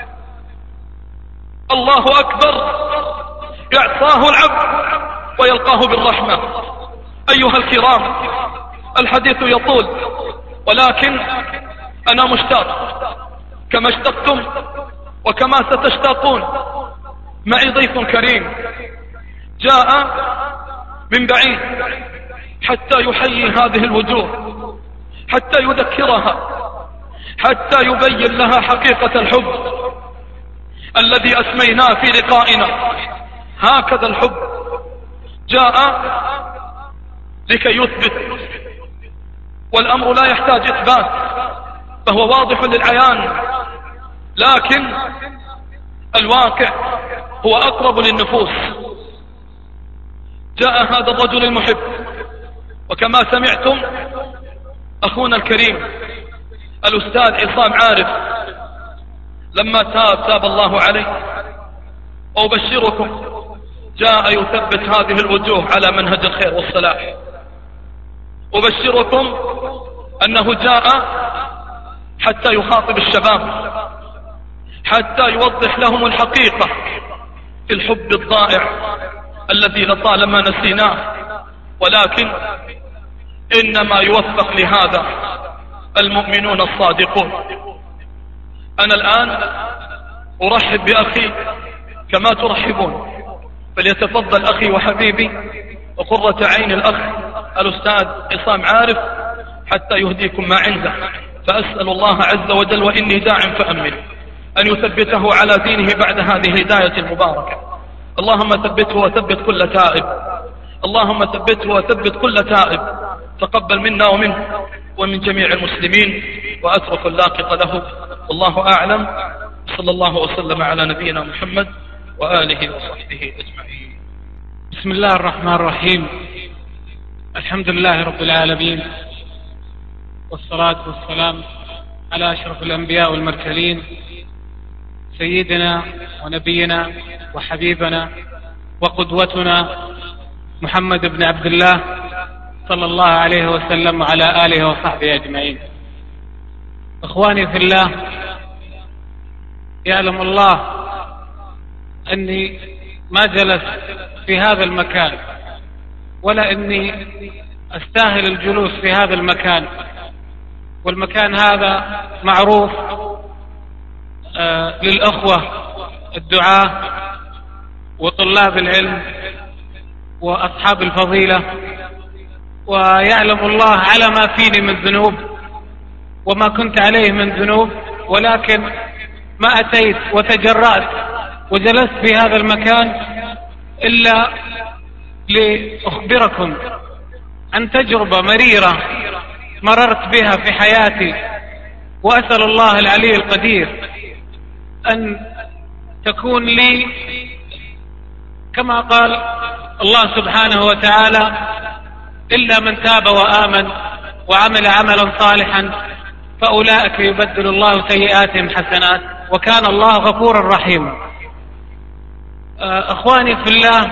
الله أكبر، يعصاه العبد ويلقاه بالرحمة. أيها الكرام، الحديث يطول، ولكن أنا مشتاق كما اشتقتم وكما ستشتاقون. معي ضيف كريم جاء من بعيد حتى يحيي هذه الوجوه، حتى يذكرها، حتى يبين لها حقيقة الحب الذي أسميناه في لقائنا هكذا الحب. جاء لكي يثبت، والأمر لا يحتاج إثبات، فهو واضح للعيان، لكن الواقع هو أقرب للنفوس. جاء هذا الرجل المحب، وكما سمعتم أخونا الكريم الأستاذ عصام عارف لما تاب تاب الله عليه. وأبشركم جاء يثبت هذه الوجوه على منهج الخير والصلاح. أبشركم أنه جاء حتى يخاطب الشباب، حتى يوضح لهم الحقيقة في الحب الضائع الذي لطالما نسيناه، ولكن إنما يوفق لهذا المؤمنون الصادقون. أنا الآن أرحب بأخي كما ترحبون، فليتفضل أخي وحبيبي وقرة عين الأخ الأستاذ عصام عارف حتى يهديكم ما عنده. فأسأل الله عز وجل وإني داع فأمن أن يثبته على دينه بعد هذه الهداية المباركة. اللهم ثبته وثبت كل تائب، اللهم ثبته وثبت كل تائب. تقبل منا ومنه ومن جميع المسلمين، وأترك اللاقط له. والله أعلم. صلى الله وسلم على نبينا محمد وآله وصحبه أجمعين. بسم الله الرحمن الرحيم. الحمد لله رب العالمين، والصلاة والسلام على أشرف الأنبياء والمرسلين، سيدنا ونبينا وحبيبنا وقدوتنا محمد بن عبد الله صلى الله عليه وسلم وعلى آله وصحبه أجمعين. إخواني في الله، يعلم الله أني ما جلست في هذا المكان ولا أني أستاهل الجلوس في هذا المكان، والمكان هذا معروف آه للأخوة الدعاة وطلاب العلم وأصحاب الفضيلة، ويعلم الله على ما فيني من ذنوب وما كنت عليه من ذنوب، ولكن ما أتيت وتجرأت وجلست في هذا المكان إلا لأخبركم عن تجربة مريرة مررت بها في حياتي، وأسأل الله العلي القدير أن تكون لي كما قال الله سبحانه وتعالى: إلا من تاب وآمن وعمل عملا صالحا فأولئك يبدل الله سيئاتهم حسنات وكان الله غفورا رحيما. أخواني في الله،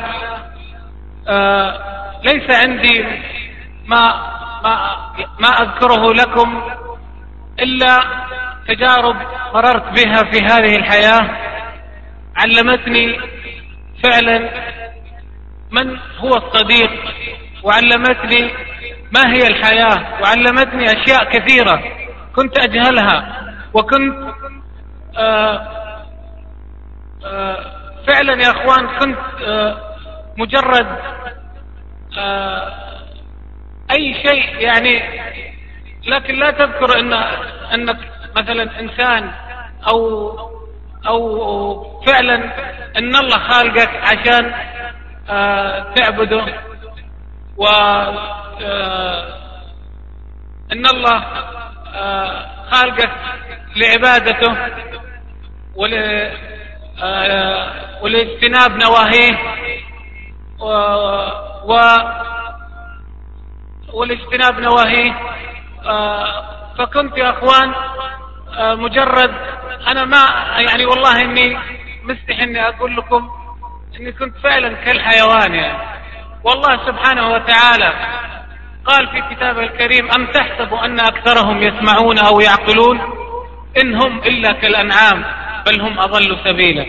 ليس عندي ما ما ما أذكره لكم إلا تجارب مررت بها في هذه الحياة، علمتني فعلا من هو الصديق، وعلمتني ما هي الحياة، وعلمتني أشياء كثيرة كنت أجهلها، وكنت آآ آآ فعلا يا أخوان كنت مجرد أي شيء يعني، لكن لا تذكر إن أنك مثلا إنسان أو أو فعلا إن الله خالقك عشان تعبده، وإن الله خالقك لعبادته ولاجتناب نواهيه و والاجتناب نواهيه. فكنت يا أخوان مجرد أنا ما يعني والله إني مستحي إني أقول لكم إني كنت فعلا كالحيوان يعني. والله سبحانه وتعالى قال في كتابه الكريم: أم تحسب أن أكثرهم يسمعون أو يعقلون إن هم إلا كالأنعام بل هم أضل سبيلا.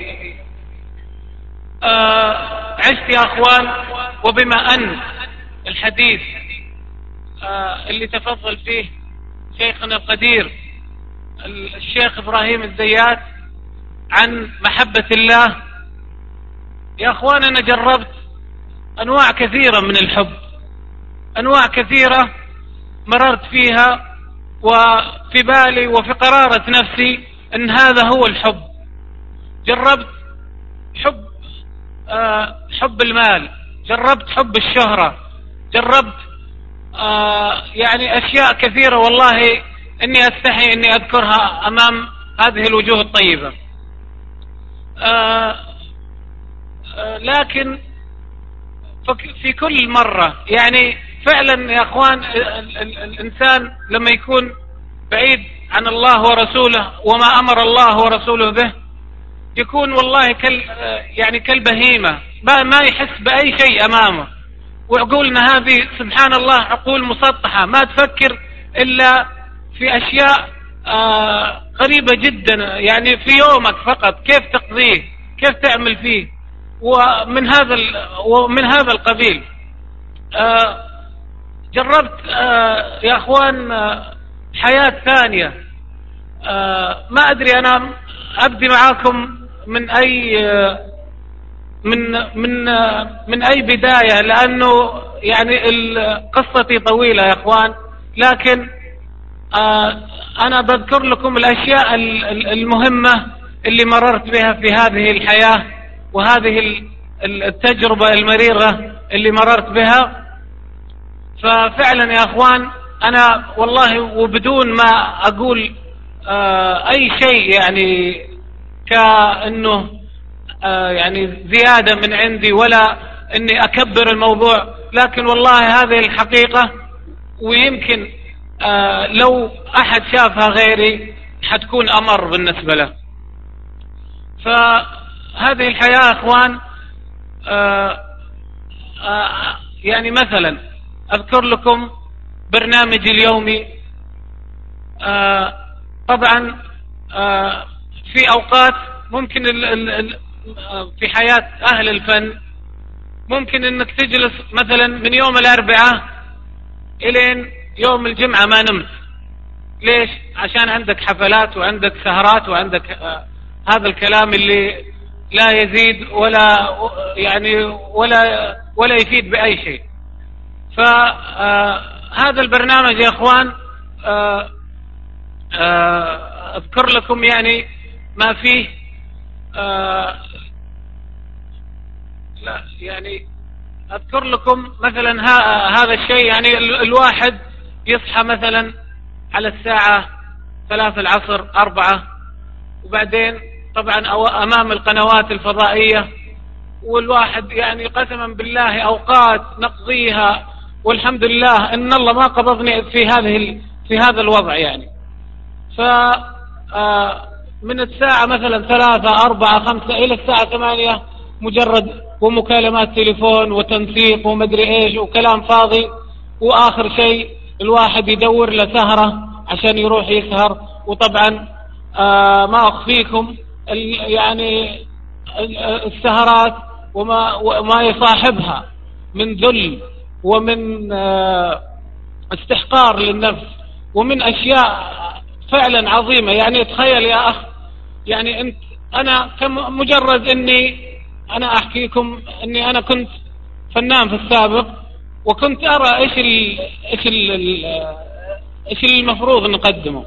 آه عشت يا أخوان، وبما أن الحديث آه اللي تفضل فيه شيخنا القدير الشيخ إبراهيم الزيات عن محبة الله، يا أخوان أنا جربت أنواع كثيرة من الحب، أنواع كثيرة مررت فيها، وفي بالي وفي قرارة نفسي أن هذا هو الحب. جربت حب آه حب المال، جربت حب الشهرة، جربت آه يعني أشياء كثيرة والله إني أستحي إني أذكرها أمام هذه الوجوه الطيبة. آه آه لكن في كل مرة يعني فعلا يا أخوان الإنسان لما يكون بعيد عن الله ورسوله وما أمر الله ورسوله به يكون والله كال يعني كالبهيمة، ما يحس بأي شيء أمامه، وعقولنا هذه سبحان الله عقول مسطحة ما تفكر إلا في أشياء آه غريبة جدا، يعني في يومك فقط كيف تقضيه، كيف تعمل فيه، ومن هذا ومن هذا القبيل. آه جربت آه يا أخوان آه حياة ثانية. آه ما أدري أنا أبدي معاكم من أي آه من من آه من أي بداية، لأنه يعني قصتي طويلة يا أخوان، لكن آه أنا بذكر لكم الأشياء المهمة اللي مررت بها في هذه الحياة وهذه التجربة المريرة اللي مررت بها. ففعلا يا أخوان أنا والله وبدون ما أقول آه أي شيء يعني كأنه آه يعني زيادة من عندي ولا أني أكبر الموضوع، لكن والله هذه الحقيقة، ويمكن آه لو أحد شافها غيري حتكون أمر بالنسبة له. فهذه الحياة يا أخوان آه آه يعني مثلا أذكر لكم برنامجي اليومي. آه طبعا آه في أوقات ممكن ال ال ال في حياة أهل الفن ممكن أنك تجلس مثلا من يوم الأربعاء إلين يوم الجمعة ما نمت. ليش؟ عشان عندك حفلات وعندك سهرات وعندك آه هذا الكلام اللي لا يزيد ولا يعني ولا ولا يفيد بأي شيء. فهذا البرنامج يا أخوان أذكر لكم يعني ما فيه لا يعني أذكر لكم مثلا هذا الشيء، يعني الواحد يصحى مثلا على الساعة ثلاث العصر أربعة، وبعدين طبعا أمام القنوات الفضائية، والواحد يعني قسما بالله أوقات نقضيها والحمد لله إن الله ما قبضني في هذه في هذا الوضع يعني. ف من الساعة مثلا ثلاثة أربعة خمسة إلى الساعة ثمانية مجرد ومكالمات تليفون وتنسيق ومدري إيش وكلام فاضي، وآخر شيء الواحد يدور له سهرة عشان يروح يسهر. وطبعا آه ما أخفيكم يعني السهرات وما, وما يصاحبها من ذل ومن آه استحقار للنفس ومن أشياء فعلا عظيمة. يعني تخيل يا أخ، يعني أنت أنا كمجرد أني أنا أحكيكم أني أنا كنت فنان في السابق، وكنت أرى إيش ال إيش ال إيش المفروض نقدمه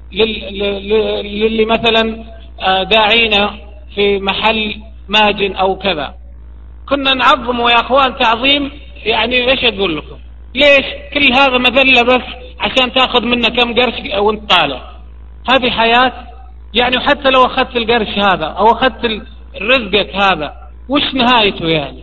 للي مثلا داعينا في محل ماجن أو كذا. كنا نعظمه يا أخوان تعظيم، يعني إيش أقول لكم، ليش كل هذا مذلة بس عشان تأخذ منا كم قرش وانت طالع؟ هذه حياة يعني. حتى لو أخذت القرش هذا أو أخذت رزقك هذا وش نهايته يعني؟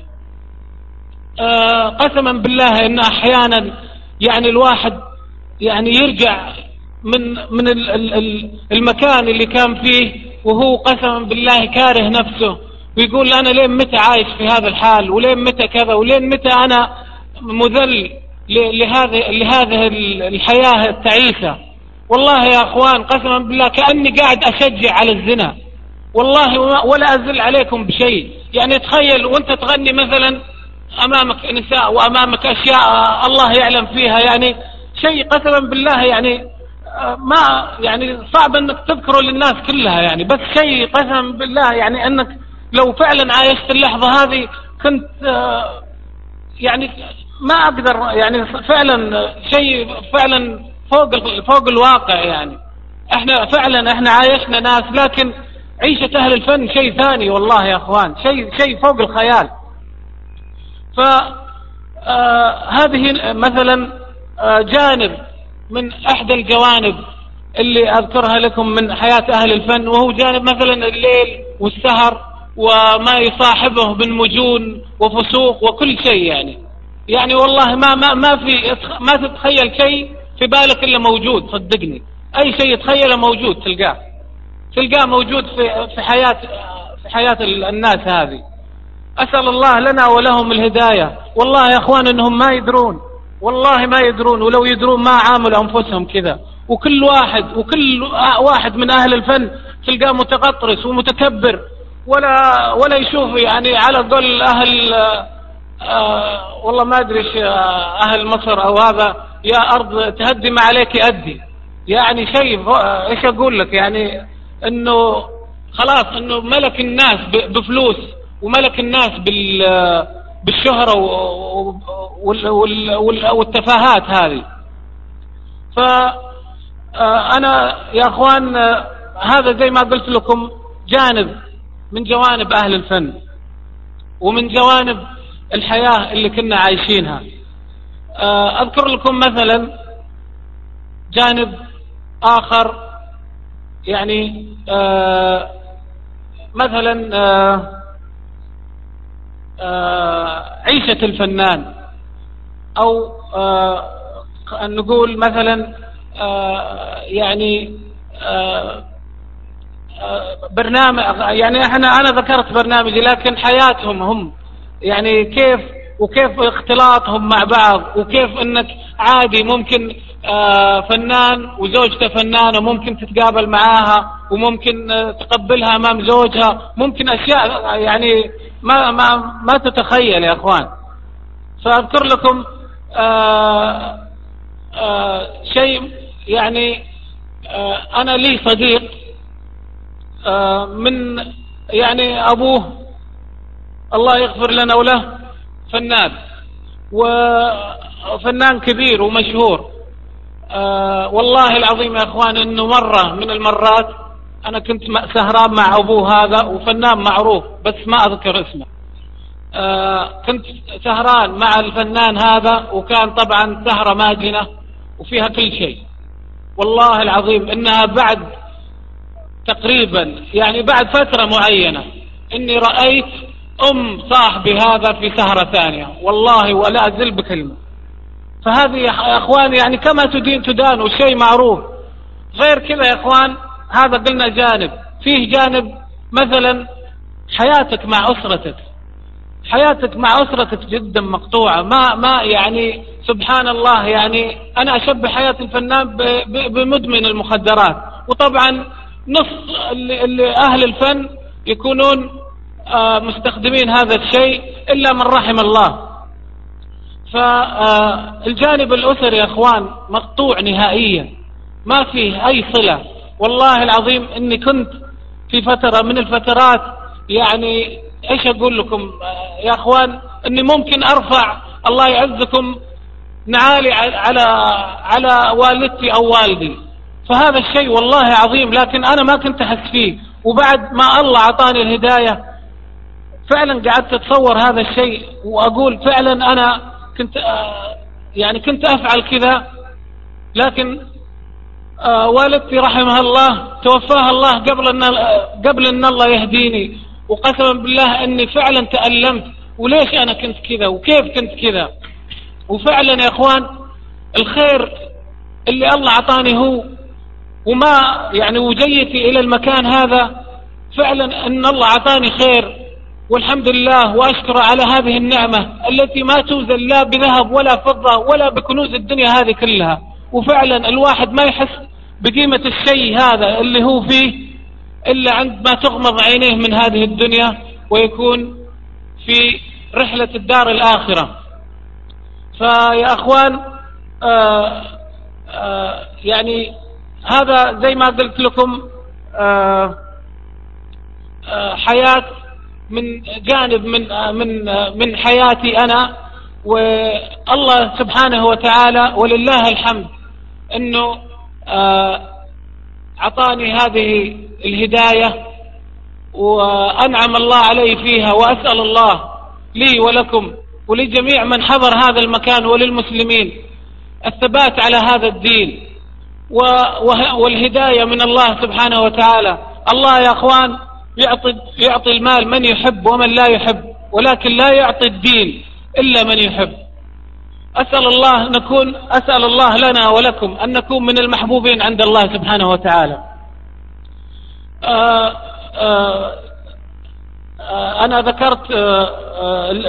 آه قسما بالله إن أحيانا يعني الواحد يعني يرجع من من المكان اللي كان فيه وهو قسما بالله كاره نفسه، ويقول أنا لين متى عايش في هذا الحال، ولين متى كذا، ولين متى أنا مذل لهذه لهذه الحياة التعيسة. والله يا أخوان قسما بالله كأني قاعد أشجع على الزنا، والله ولا أزل عليكم بشيء. يعني تخيل وانت تغني مثلا أمامك نساء وأمامك أشياء الله يعلم فيها، يعني شيء قسما بالله يعني ما يعني صعب أنك تذكره للناس كلها يعني، بس شيء قسما بالله يعني أنك لو فعلا عايشت اللحظة هذه كنت يعني ما أقدر يعني فعلا شيء فعلا فوق فوق الواقع يعني. احنا فعلا احنا عايشنا ناس، لكن عيشة أهل الفن شيء ثاني والله يا أخوان، شيء شيء فوق الخيال. فهذه مثلا آه جانب من إحدى الجوانب اللي أذكرها لكم من حياة أهل الفن، وهو جانب مثلا الليل والسهر وما يصاحبه من مجون وفسوق وكل شيء يعني. يعني والله ما ما ما في ما تتخيل شيء في بالك إلا موجود، صدقني أي شيء تخيله موجود، تلقاه تلقاه موجود في في حياة في حياة الناس هذه. أسأل الله لنا ولهم الهداية. والله يا أخوان إنهم ما يدرون، والله ما يدرون، ولو يدرون ما عاملوا أنفسهم كذا. وكل واحد وكل واحد من أهل الفن تلقاه متقطرس ومتكبر، ولا ولا يشوف يعني على قول أهل آه والله ما أدري أهل مصر أو هذا، يا أرض تهدي ما عليك أدي. يعني شيء إيش أقول لك يعني، إنه خلاص إنه ملك الناس بفلوس وملك الناس بالشهرة والتفاهات هذه. فأنا يا أخوان هذا زي ما قلت لكم جانب من جوانب أهل الفن ومن جوانب الحياة اللي كنا عايشينها. أذكر لكم مثلا جانب آخر، يعني مثلا عيشة الفنان، أو نقول مثلا يعني برنامج، يعني احنا أنا ذكرت برنامجي لكن حياتهم هم، يعني كيف وكيف اختلاطهم مع بعض، وكيف انك عادي ممكن فنان وزوجته فنانة ممكن تتقابل معاها وممكن تقبلها امام زوجها، ممكن اشياء يعني ما ما ما تتخيل يا اخوان. فاذكر لكم آآ آآ شيء، يعني انا لي صديق من يعني ابوه الله يغفر لنا وله فنان وفنان كبير ومشهور. آه والله العظيم يا اخوان انه مرة من المرات انا كنت سهران مع ابوه هذا، وفنان معروف بس ما اذكر اسمه. آه كنت سهران مع الفنان هذا، وكان طبعا سهرة ماجنة وفيها كل شيء. والله العظيم انها بعد تقريبا يعني بعد فترة معينة اني رأيت ام صاحبي هذا في سهرة ثانية، والله ولا ازل بكلمة. فهذه يا اخوان يعني كما تدين تدان، وشيء معروف. غير كذا يا اخوان، هذا قلنا جانب. فيه جانب مثلا حياتك مع اسرتك، حياتك مع اسرتك جدا مقطوعة. ما ما يعني سبحان الله، يعني انا اشبه حياة الفنان بمدمن المخدرات. وطبعا نص اللي, اللي اهل الفن يكونون آه مستخدمين هذا الشيء الا من رحم الله. فالجانب الاسري يا اخوان مقطوع نهائيا، ما فيه اي صلة. والله العظيم اني كنت في فترة من الفترات يعني ايش اقول لكم يا اخوان، اني ممكن ارفع الله يعزكم نعالي على على والدتي او والدي. فهذا الشيء والله عظيم، لكن انا ما كنت احس فيه. وبعد ما الله اعطاني الهداية فعلا قعدت اتصور هذا الشيء، واقول فعلا انا كنت يعني كنت افعل كذا. لكن والدتي رحمها الله توفاها الله قبل ان قبل ان الله يهديني. وقسما بالله اني فعلا تألمت، وليش انا كنت كذا وكيف كنت كذا. وفعلا يا اخوان الخير اللي الله اعطاني هو، وما يعني وجيتي الى المكان هذا فعلا ان الله اعطاني خير، والحمد لله واشكر على هذه النعمة التي ما توزن لا بذهب ولا فضة ولا بكنوز الدنيا هذه كلها. وفعلا الواحد ما يحس بقيمة الشيء هذا اللي هو فيه إلا عندما تغمض عينيه من هذه الدنيا ويكون في رحلة الدار الآخرة. فيا أخوان آآ آآ يعني هذا زي ما قلت لكم آآ آآ حياة من جانب من من من حياتي أنا. والله سبحانه وتعالى ولله الحمد أنه أعطاني هذه الهداية وأنعم الله علي فيها. وأسأل الله لي ولكم ولجميع من حضر هذا المكان وللمسلمين الثبات على هذا الدين والهداية من الله سبحانه وتعالى. الله يا أخوان يعطي, يعطي المال من يحب ومن لا يحب، ولكن لا يعطي الدين إلا من يحب. أسأل الله نكون أسأل الله لنا ولكم أن نكون من المحبوبين عند الله سبحانه وتعالى. آآ آآ أنا ذكرت آآ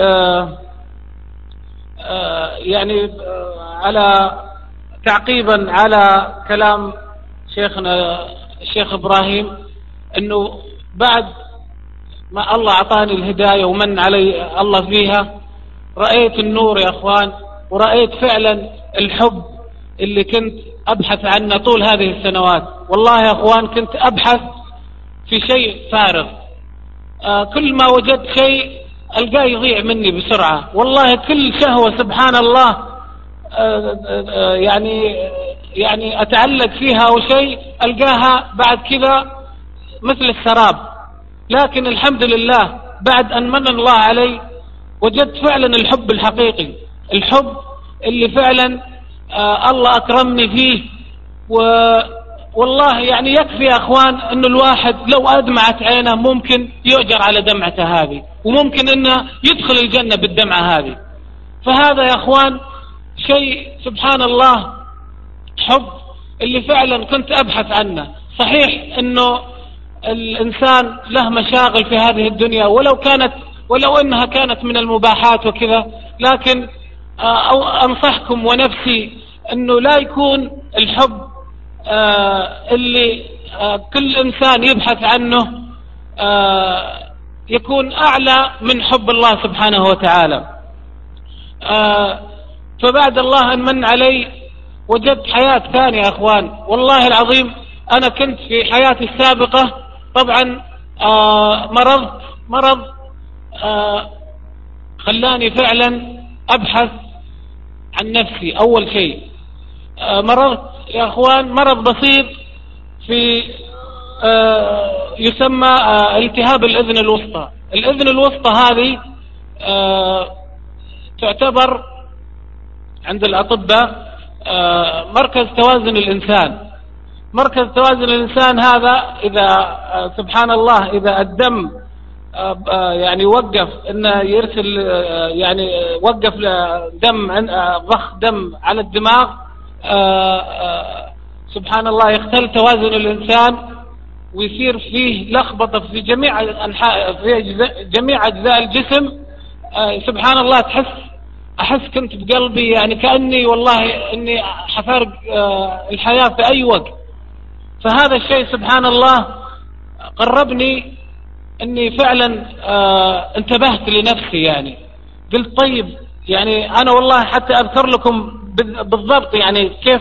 آآ يعني على تعقيبا على كلام شيخنا الشيخ إبراهيم، أنه بعد ما الله أعطاني الهداية ومن علي الله فيها رأيت النور يا أخوان، ورأيت فعلا الحب اللي كنت أبحث عنه طول هذه السنوات. والله يا أخوان كنت أبحث في شيء فارغ، آه كل ما وجدت شيء ألقاه يضيع مني بسرعة. والله كل شهوة سبحان الله آه آه يعني يعني أتعلق فيها أو شيء ألقاها بعد كذا مثل السراب. لكن الحمد لله بعد أن من الله علي وجدت فعلا الحب الحقيقي، الحب اللي فعلا آه الله أكرمني فيه. و والله يعني يكفي يا أخوان أنه الواحد لو أدمعت عينه ممكن يؤجر على دمعته هذه، وممكن أنه يدخل الجنة بالدمعة هذه. فهذا يا أخوان شيء سبحان الله حب اللي فعلا كنت أبحث عنه. صحيح أنه الإنسان له مشاغل في هذه الدنيا ولو كانت ولو أنها كانت من المباحات وكذا، لكن أو أنصحكم ونفسي أنه لا يكون الحب اللي كل إنسان يبحث عنه يكون أعلى من حب الله سبحانه وتعالى. فبعد الله أن من علي وجدت حياة ثانية يا أخوان. والله العظيم أنا كنت في حياتي السابقة طبعا مرضت مرض خلاني فعلا أبحث عن نفسي أول شيء. مرضت يا أخوان مرض بسيط في يسمى التهاب الأذن الوسطى. الأذن الوسطى هذه تعتبر عند الأطباء مركز توازن الإنسان. مركز توازن الإنسان هذا إذا سبحان الله إذا الدم يعني وقف إنه يرسل يعني وقف دم ضخ دم على الدماغ سبحان الله يختل توازن الإنسان ويصير فيه لخبطة في جميع أنحاء في جميع أجزاء الجسم. سبحان الله تحس أحس كنت بقلبي يعني كأني والله إني حفارق الحياة في أي وقت. فهذا الشيء سبحان الله قربني إني فعلا انتبهت لنفسي يعني قلت طيب يعني أنا والله حتى أذكر لكم بالضبط يعني كيف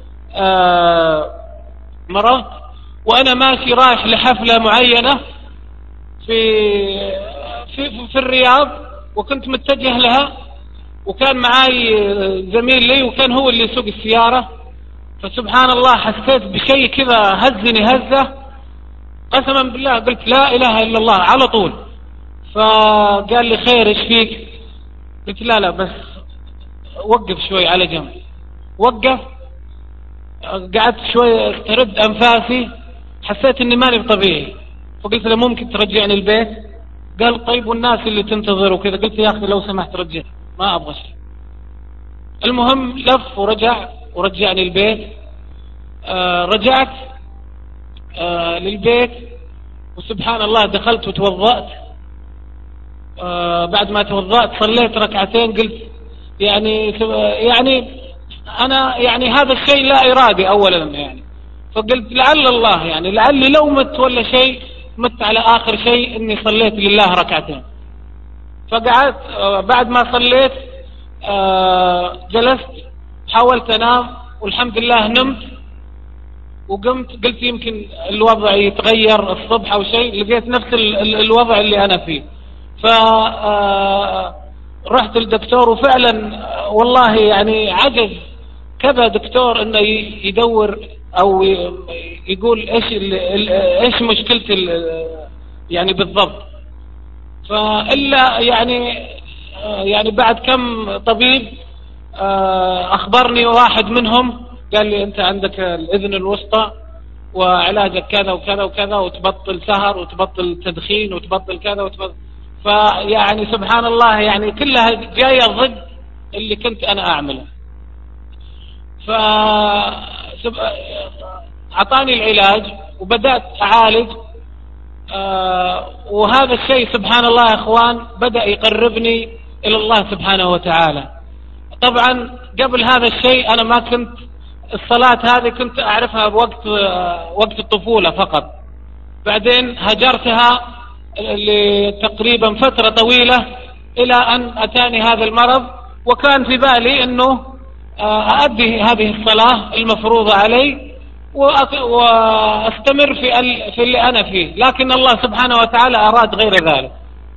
مرضت وأنا ماشي رايح لحفلة معينة في في في الرياض وكنت متجه لها وكان معاي زميل لي وكان هو اللي يسوق السيارة. فسبحان الله حسيت بشيء كذا هزني هزة قسما بالله قلت لا إله إلا الله على طول. فقال لي خير إيش فيك؟ قلت لا لا بس وقف شوي على جنب. وقف قعدت شوي استرد أنفاسي حسيت إني ماني بطبيعي. فقلت له ممكن ترجعني البيت؟ قال طيب والناس اللي تنتظر وكذا. قلت يا أخي لو سمحت رجع ما أبغى شيء. المهم لف ورجع ورجعني البيت. آه رجعت آه للبيت وسبحان الله دخلت وتوضأت. آه بعد ما توضأت صليت ركعتين قلت يعني يعني أنا يعني هذا الشيء لا إرادي أولا يعني. فقلت لعل الله يعني لعلي لو مت ولا شيء مت على آخر شيء إني صليت لله ركعتين. فقعدت آه بعد ما صليت آه جلست حاولت أنام والحمد لله نمت. وقمت قلت يمكن الوضع يتغير الصبح أو شيء لقيت نفس الوضع اللي أنا فيه. فرحت للدكتور وفعلا والله يعني عجز كذا دكتور إنه يدور أو يقول إيش إيش مشكلتي يعني بالضبط. فإلا يعني يعني بعد كم طبيب أخبرني واحد منهم قال لي أنت عندك الأذن الوسطى وعلاجك كذا وكذا وكذا وتبطل سهر وتبطل تدخين وتبطل كذا وتبطل. فيعني سبحان الله يعني كلها جاية ضد اللي كنت أنا أعمله. فأعطاني العلاج وبدأت أعالج. آه وهذا الشيء سبحان الله يا إخوان بدأ يقربني إلى الله سبحانه وتعالى. طبعا قبل هذا الشيء أنا ما كنت الصلاة هذه كنت أعرفها بوقت وقت الطفولة فقط. بعدين هجرتها لتقريبا فترة طويلة إلى أن أتاني هذا المرض وكان في بالي أنه أؤدي هذه الصلاة المفروضة علي وأستمر في في اللي أنا فيه. لكن الله سبحانه وتعالى أراد غير ذلك.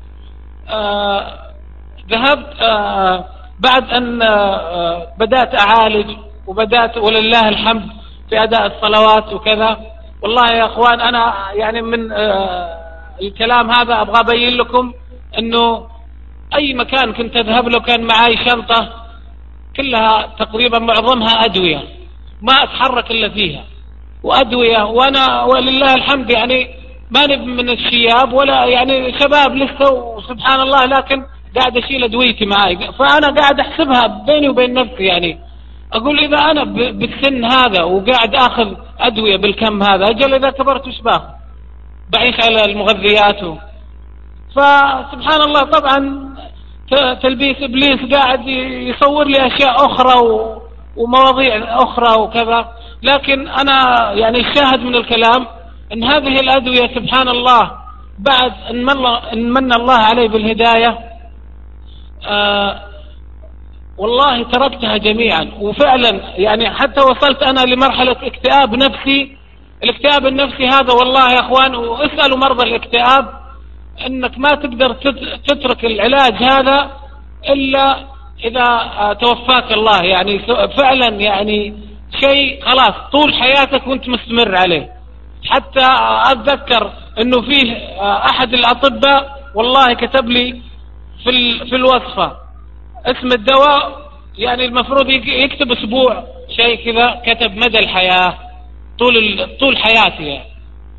ذهبت بعد أن بدأت أعالج وبدأت ولله الحمد في أداء الصلوات وكذا. والله يا أخوان أنا يعني من الكلام هذا أبغى أبين لكم أنه أي مكان كنت أذهب له كان معي شنطة كلها تقريبا معظمها أدوية ما أتحرك إلا فيها وأدوية. وأنا ولله الحمد يعني ما نب من الشياب ولا يعني شباب لسه وسبحان الله لكن قاعد أشيل أدويتي معي. فأنا قاعد أحسبها بيني وبين نفسي يعني أقول إذا أنا بالسن هذا وقاعد أخذ أدوية بالكم هذا أجل إذا كبرت وش باخذ بعيش على المغذيات. فسبحان الله طبعا تلبيس إبليس قاعد يصور لي أشياء أخرى ومواضيع أخرى وكذا. لكن أنا يعني الشاهد من الكلام أن هذه الأدوية سبحان الله بعد أن من الله علي بالهداية آه والله تركتها جميعا. وفعلا يعني حتى وصلت أنا لمرحلة اكتئاب نفسي. الاكتئاب النفسي هذا والله يا أخوان واسألوا مرضى الاكتئاب أنك ما تقدر تترك العلاج هذا إلا إذا توفاك الله. يعني فعلا يعني شيء خلاص طول حياتك وانت مستمر عليه. حتى أتذكر أنه فيه أحد الأطباء والله كتب لي في في الوصفة اسم الدواء، يعني المفروض يكتب أسبوع شيء كذا، كتب مدى الحياة طول طول حياتي يعني.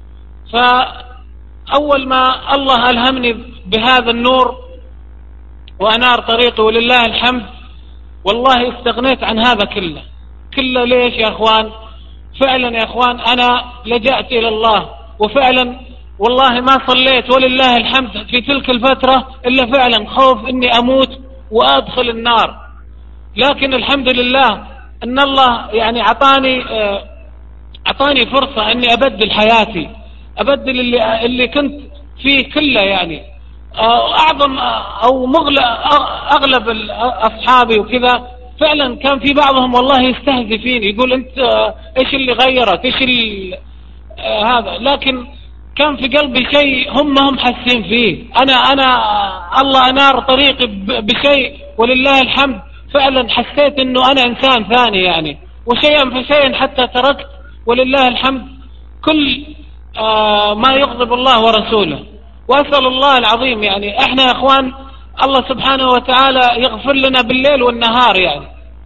فأول ما الله ألهمني بهذا النور وأنار طريقي ولله الحمد، والله استغنيت عن هذا كله كله. ليش يا أخوان؟ فعلا يا أخوان أنا لجأت إلى الله، وفعلا والله ما صليت ولله الحمد في تلك الفترة إلا فعلا خوف إني أموت وأدخل النار. لكن الحمد لله أن الله يعني أعطاني أعطاني فرصة إني أبدل حياتي، أبدل اللي, اللي كنت فيه كله يعني. أعظم أو مغلب أغلب أصحابي وكذا فعلا كان في بعضهم والله يستهزئ فيني، يقول أنت إيش اللي غيرك، إيش اللي هذا. لكن كان في قلبي شيء هم هم حاسين فيه. أنا أنا الله أنار طريقي بشيء ولله الحمد، فعلا حسيت إنه أنا إنسان ثاني يعني، وشيئا فشيئا حتى تركت ولله الحمد كل ما يغضب الله ورسوله. وأسأل الله العظيم يعني إحنا يا أخوان الله سبحانه وتعالى يغفر لنا بالليل والنهار يعني.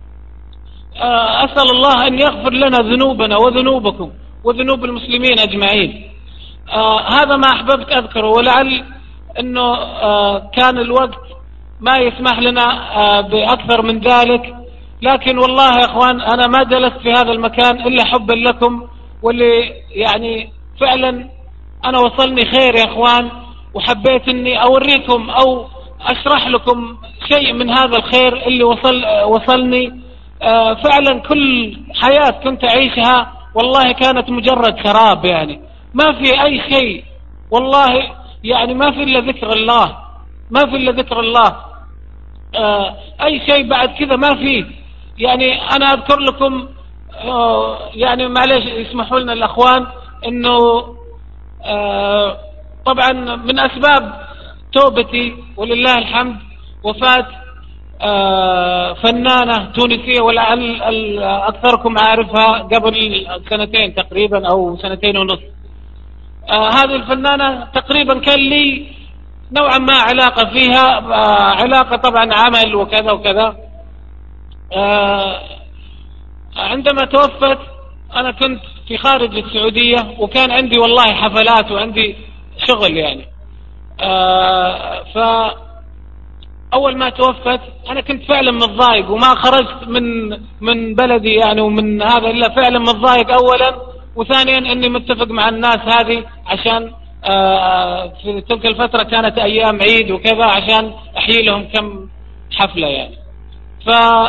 أسأل الله أن يغفر لنا ذنوبنا وذنوبكم وذنوب المسلمين أجمعين. آه هذا ما أحببت أذكره، ولعل أنه آه كان الوقت ما يسمح لنا آه بأكثر من ذلك. لكن والله يا أخوان أنا ما جلست في هذا المكان إلا حبا لكم، واللي يعني فعلا أنا وصلني خير يا أخوان، وحبيت أني أوريكم أو أشرح لكم شيء من هذا الخير اللي وصل وصلني. آه فعلا كل حياة كنت أعيشها والله كانت مجرد سراب يعني، ما في أي شيء والله يعني، ما في إلا ذكر الله، ما في إلا ذكر الله. آه أي شيء بعد كذا ما فيه يعني. أنا أذكر لكم آه يعني معلش يسمحوا لنا الأخوان أنه آه طبعا من أسباب توبتي ولله الحمد وفاة آه فنانة تونسية، ولعل أكثركم عارفها، قبل سنتين تقريبا أو سنتين ونصف. آه هذه الفنانة تقريبا كان لي نوعا ما علاقة فيها، آه علاقة طبعا عمل وكذا وكذا. آه عندما توفت أنا كنت في خارج السعودية، وكان عندي والله حفلات وعندي شغل يعني. آه فأول ما توفت أنا كنت فعلا متضايق، وما خرجت من من بلدي يعني ومن هذا إلا فعلا متضايق أولا، وثانيا أني متفق مع الناس هذه عشان آه في تلك الفترة كانت أيام عيد وكذا، عشان أحيي لهم كم حفلة يعني. ف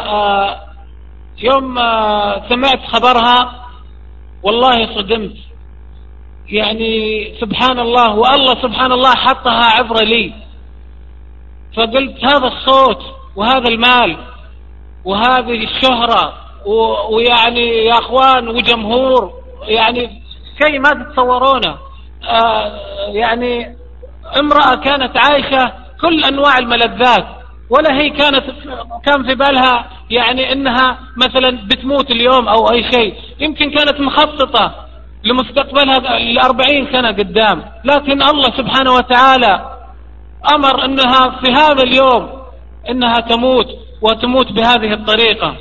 يوم آه سمعت خبرها والله صدمت يعني، سبحان الله، والله سبحان الله حطها عبرة لي. فقلت هذا الصوت وهذا المال وهذه الشهرة ويعني يا أخوان وجمهور يعني شيء ما تتصورونه. آه يعني امرأة كانت عايشة كل أنواع الملذات، ولا هي كانت كان في بالها يعني إنها مثلا بتموت اليوم أو أي شيء. يمكن كانت مخططة لمستقبلها لأربعين سنة قدام، لكن الله سبحانه وتعالى أمر أنها في هذا اليوم أنها تموت، وتموت بهذه الطريقة.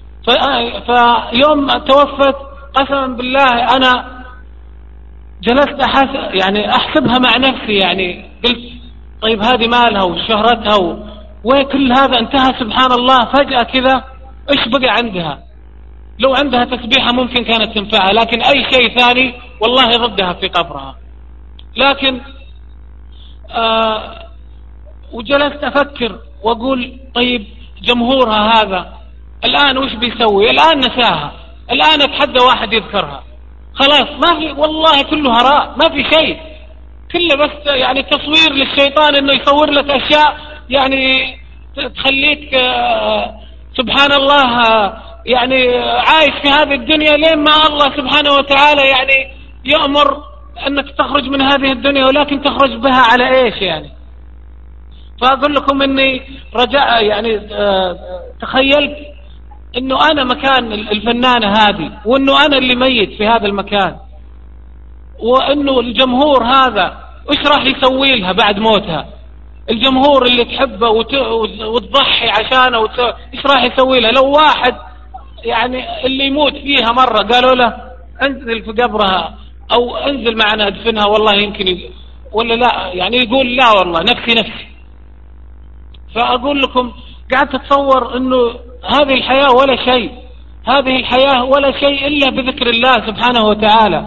فيوم توفت قسما بالله أنا جلست أحس يعني أحسبها مع نفسي يعني، قلت طيب هذه مالها وشهرتها وكل هذا انتهى سبحان الله فجأة كذا. إيش بقى عندها؟ لو عندها تسبيحة ممكن كانت تنفعها، لكن أي شيء ثاني والله ردها في قبرها. لكن آه وجلست أفكر وأقول طيب جمهورها هذا الآن وش بيسوي؟ الآن نساها، الآن أتحدى واحد يذكرها، خلاص ما في والله كله هراء، ما في شيء، كله بس يعني تصوير للشيطان إنه يصور لك أشياء يعني تخليك آه سبحان الله آه يعني عايش في هذه الدنيا لين ما الله سبحانه وتعالى يعني يأمر أنك تخرج من هذه الدنيا، ولكن تخرج بها على إيش يعني. فأقول لكم إني رجاء يعني آه تخيلت انه انا مكان الفنانة هذه، وانه انا اللي ميت في هذا المكان، وانه الجمهور هذا ايش راح يسوي لها بعد موتها؟ الجمهور اللي تحبه وت... وتضحي عشانه وت... ايش راح يسوي لها؟ لو واحد يعني اللي يموت فيها مرة قالوا له انزل في قبرها او انزل معنا ادفنها، والله يمكن ي... ولا لا، يعني يقول لا والله نفسي نفسي. فاقول لكم قاعد تتصور انه هذه الحياة ولا شيء، هذه الحياة ولا شيء الا بذكر الله سبحانه وتعالى.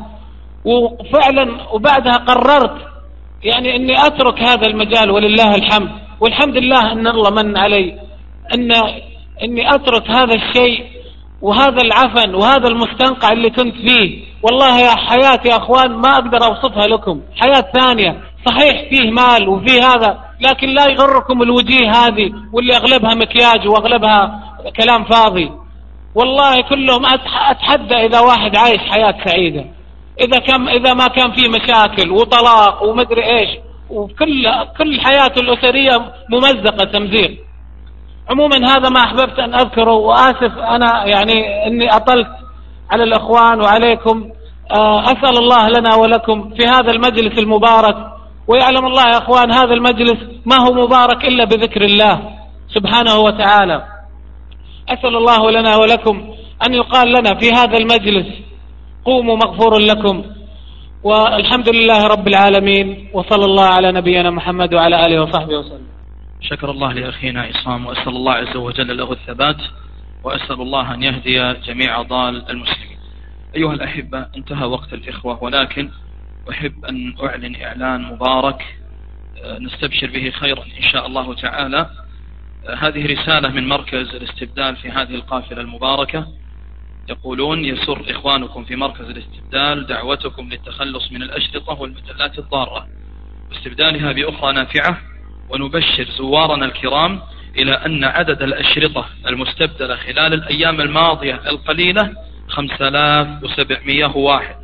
وفعلا وبعدها قررت يعني اني اترك هذا المجال، ولله الحمد، والحمد لله ان الله من علي ان اني اترك هذا الشيء وهذا العفن وهذا المستنقع اللي كنت فيه. والله يا حياتي يا اخوان ما اقدر اوصفها لكم، حياة ثانية صحيح فيه مال وفيه هذا، لكن لا يغركم الوجيه هذه واللي اغلبها مكياج واغلبها كلام فاضي. والله كلهم اتحدى اذا واحد عايش حياة سعيدة، إذا كان إذا ما كان فيه مشاكل وطلاق ومدري إيش، وكل كل حياته الأسرية ممزقة تمزيق. عموما هذا ما أحببت أن أذكره، وآسف أنا يعني إني أطلت على الأخوان وعليكم. أسأل الله لنا ولكم في هذا المجلس المبارك، ويعلم الله يا أخوان هذا المجلس ما هو مبارك إلا بذكر الله سبحانه وتعالى. أسأل الله لنا ولكم أن يقال لنا في هذا المجلس قوموا مغفور لكم، والحمد لله رب العالمين، وصلى الله على نبينا محمد وعلى آله وصحبه وسلم. شكر الله لأخينا عصام، وأسأل الله عز وجل له الثبات، وأسأل الله أن يهدي جميع ضال المسلمين. أيها الأحبة، انتهى وقت الإخوة، ولكن أحب أن أعلن إعلان مبارك نستبشر به خيرا إن شاء الله تعالى. هذه رسالة من مركز الاستبدال في هذه القافلة المباركة، يقولون: يسر إخوانكم في مركز الاستبدال دعوتكم للتخلص من الأشرطة والمجلات الضارة واستبدالها بأخرى نافعة، ونبشر زوارنا الكرام إلى أن عدد الأشرطة المستبدلة خلال الأيام الماضية القليلة خمسة آلاف وسبعمائة وواحد،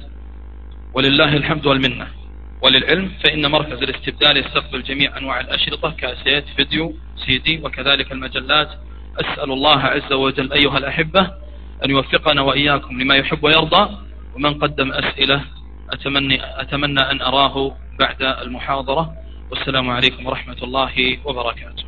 ولله الحمد والمنة. وللعلم فإن مركز الاستبدال يستقبل جميع أنواع الأشرطة، كاسيت، فيديو، سي دي، وكذلك المجلات. أسأل الله عز وجل أيها الأحبة أن يوفقنا وإياكم لما يحب ويرضى. ومن قدم أسئلة أتمنى, أتمنى أن أراه بعد المحاضرة. والسلام عليكم ورحمة الله وبركاته.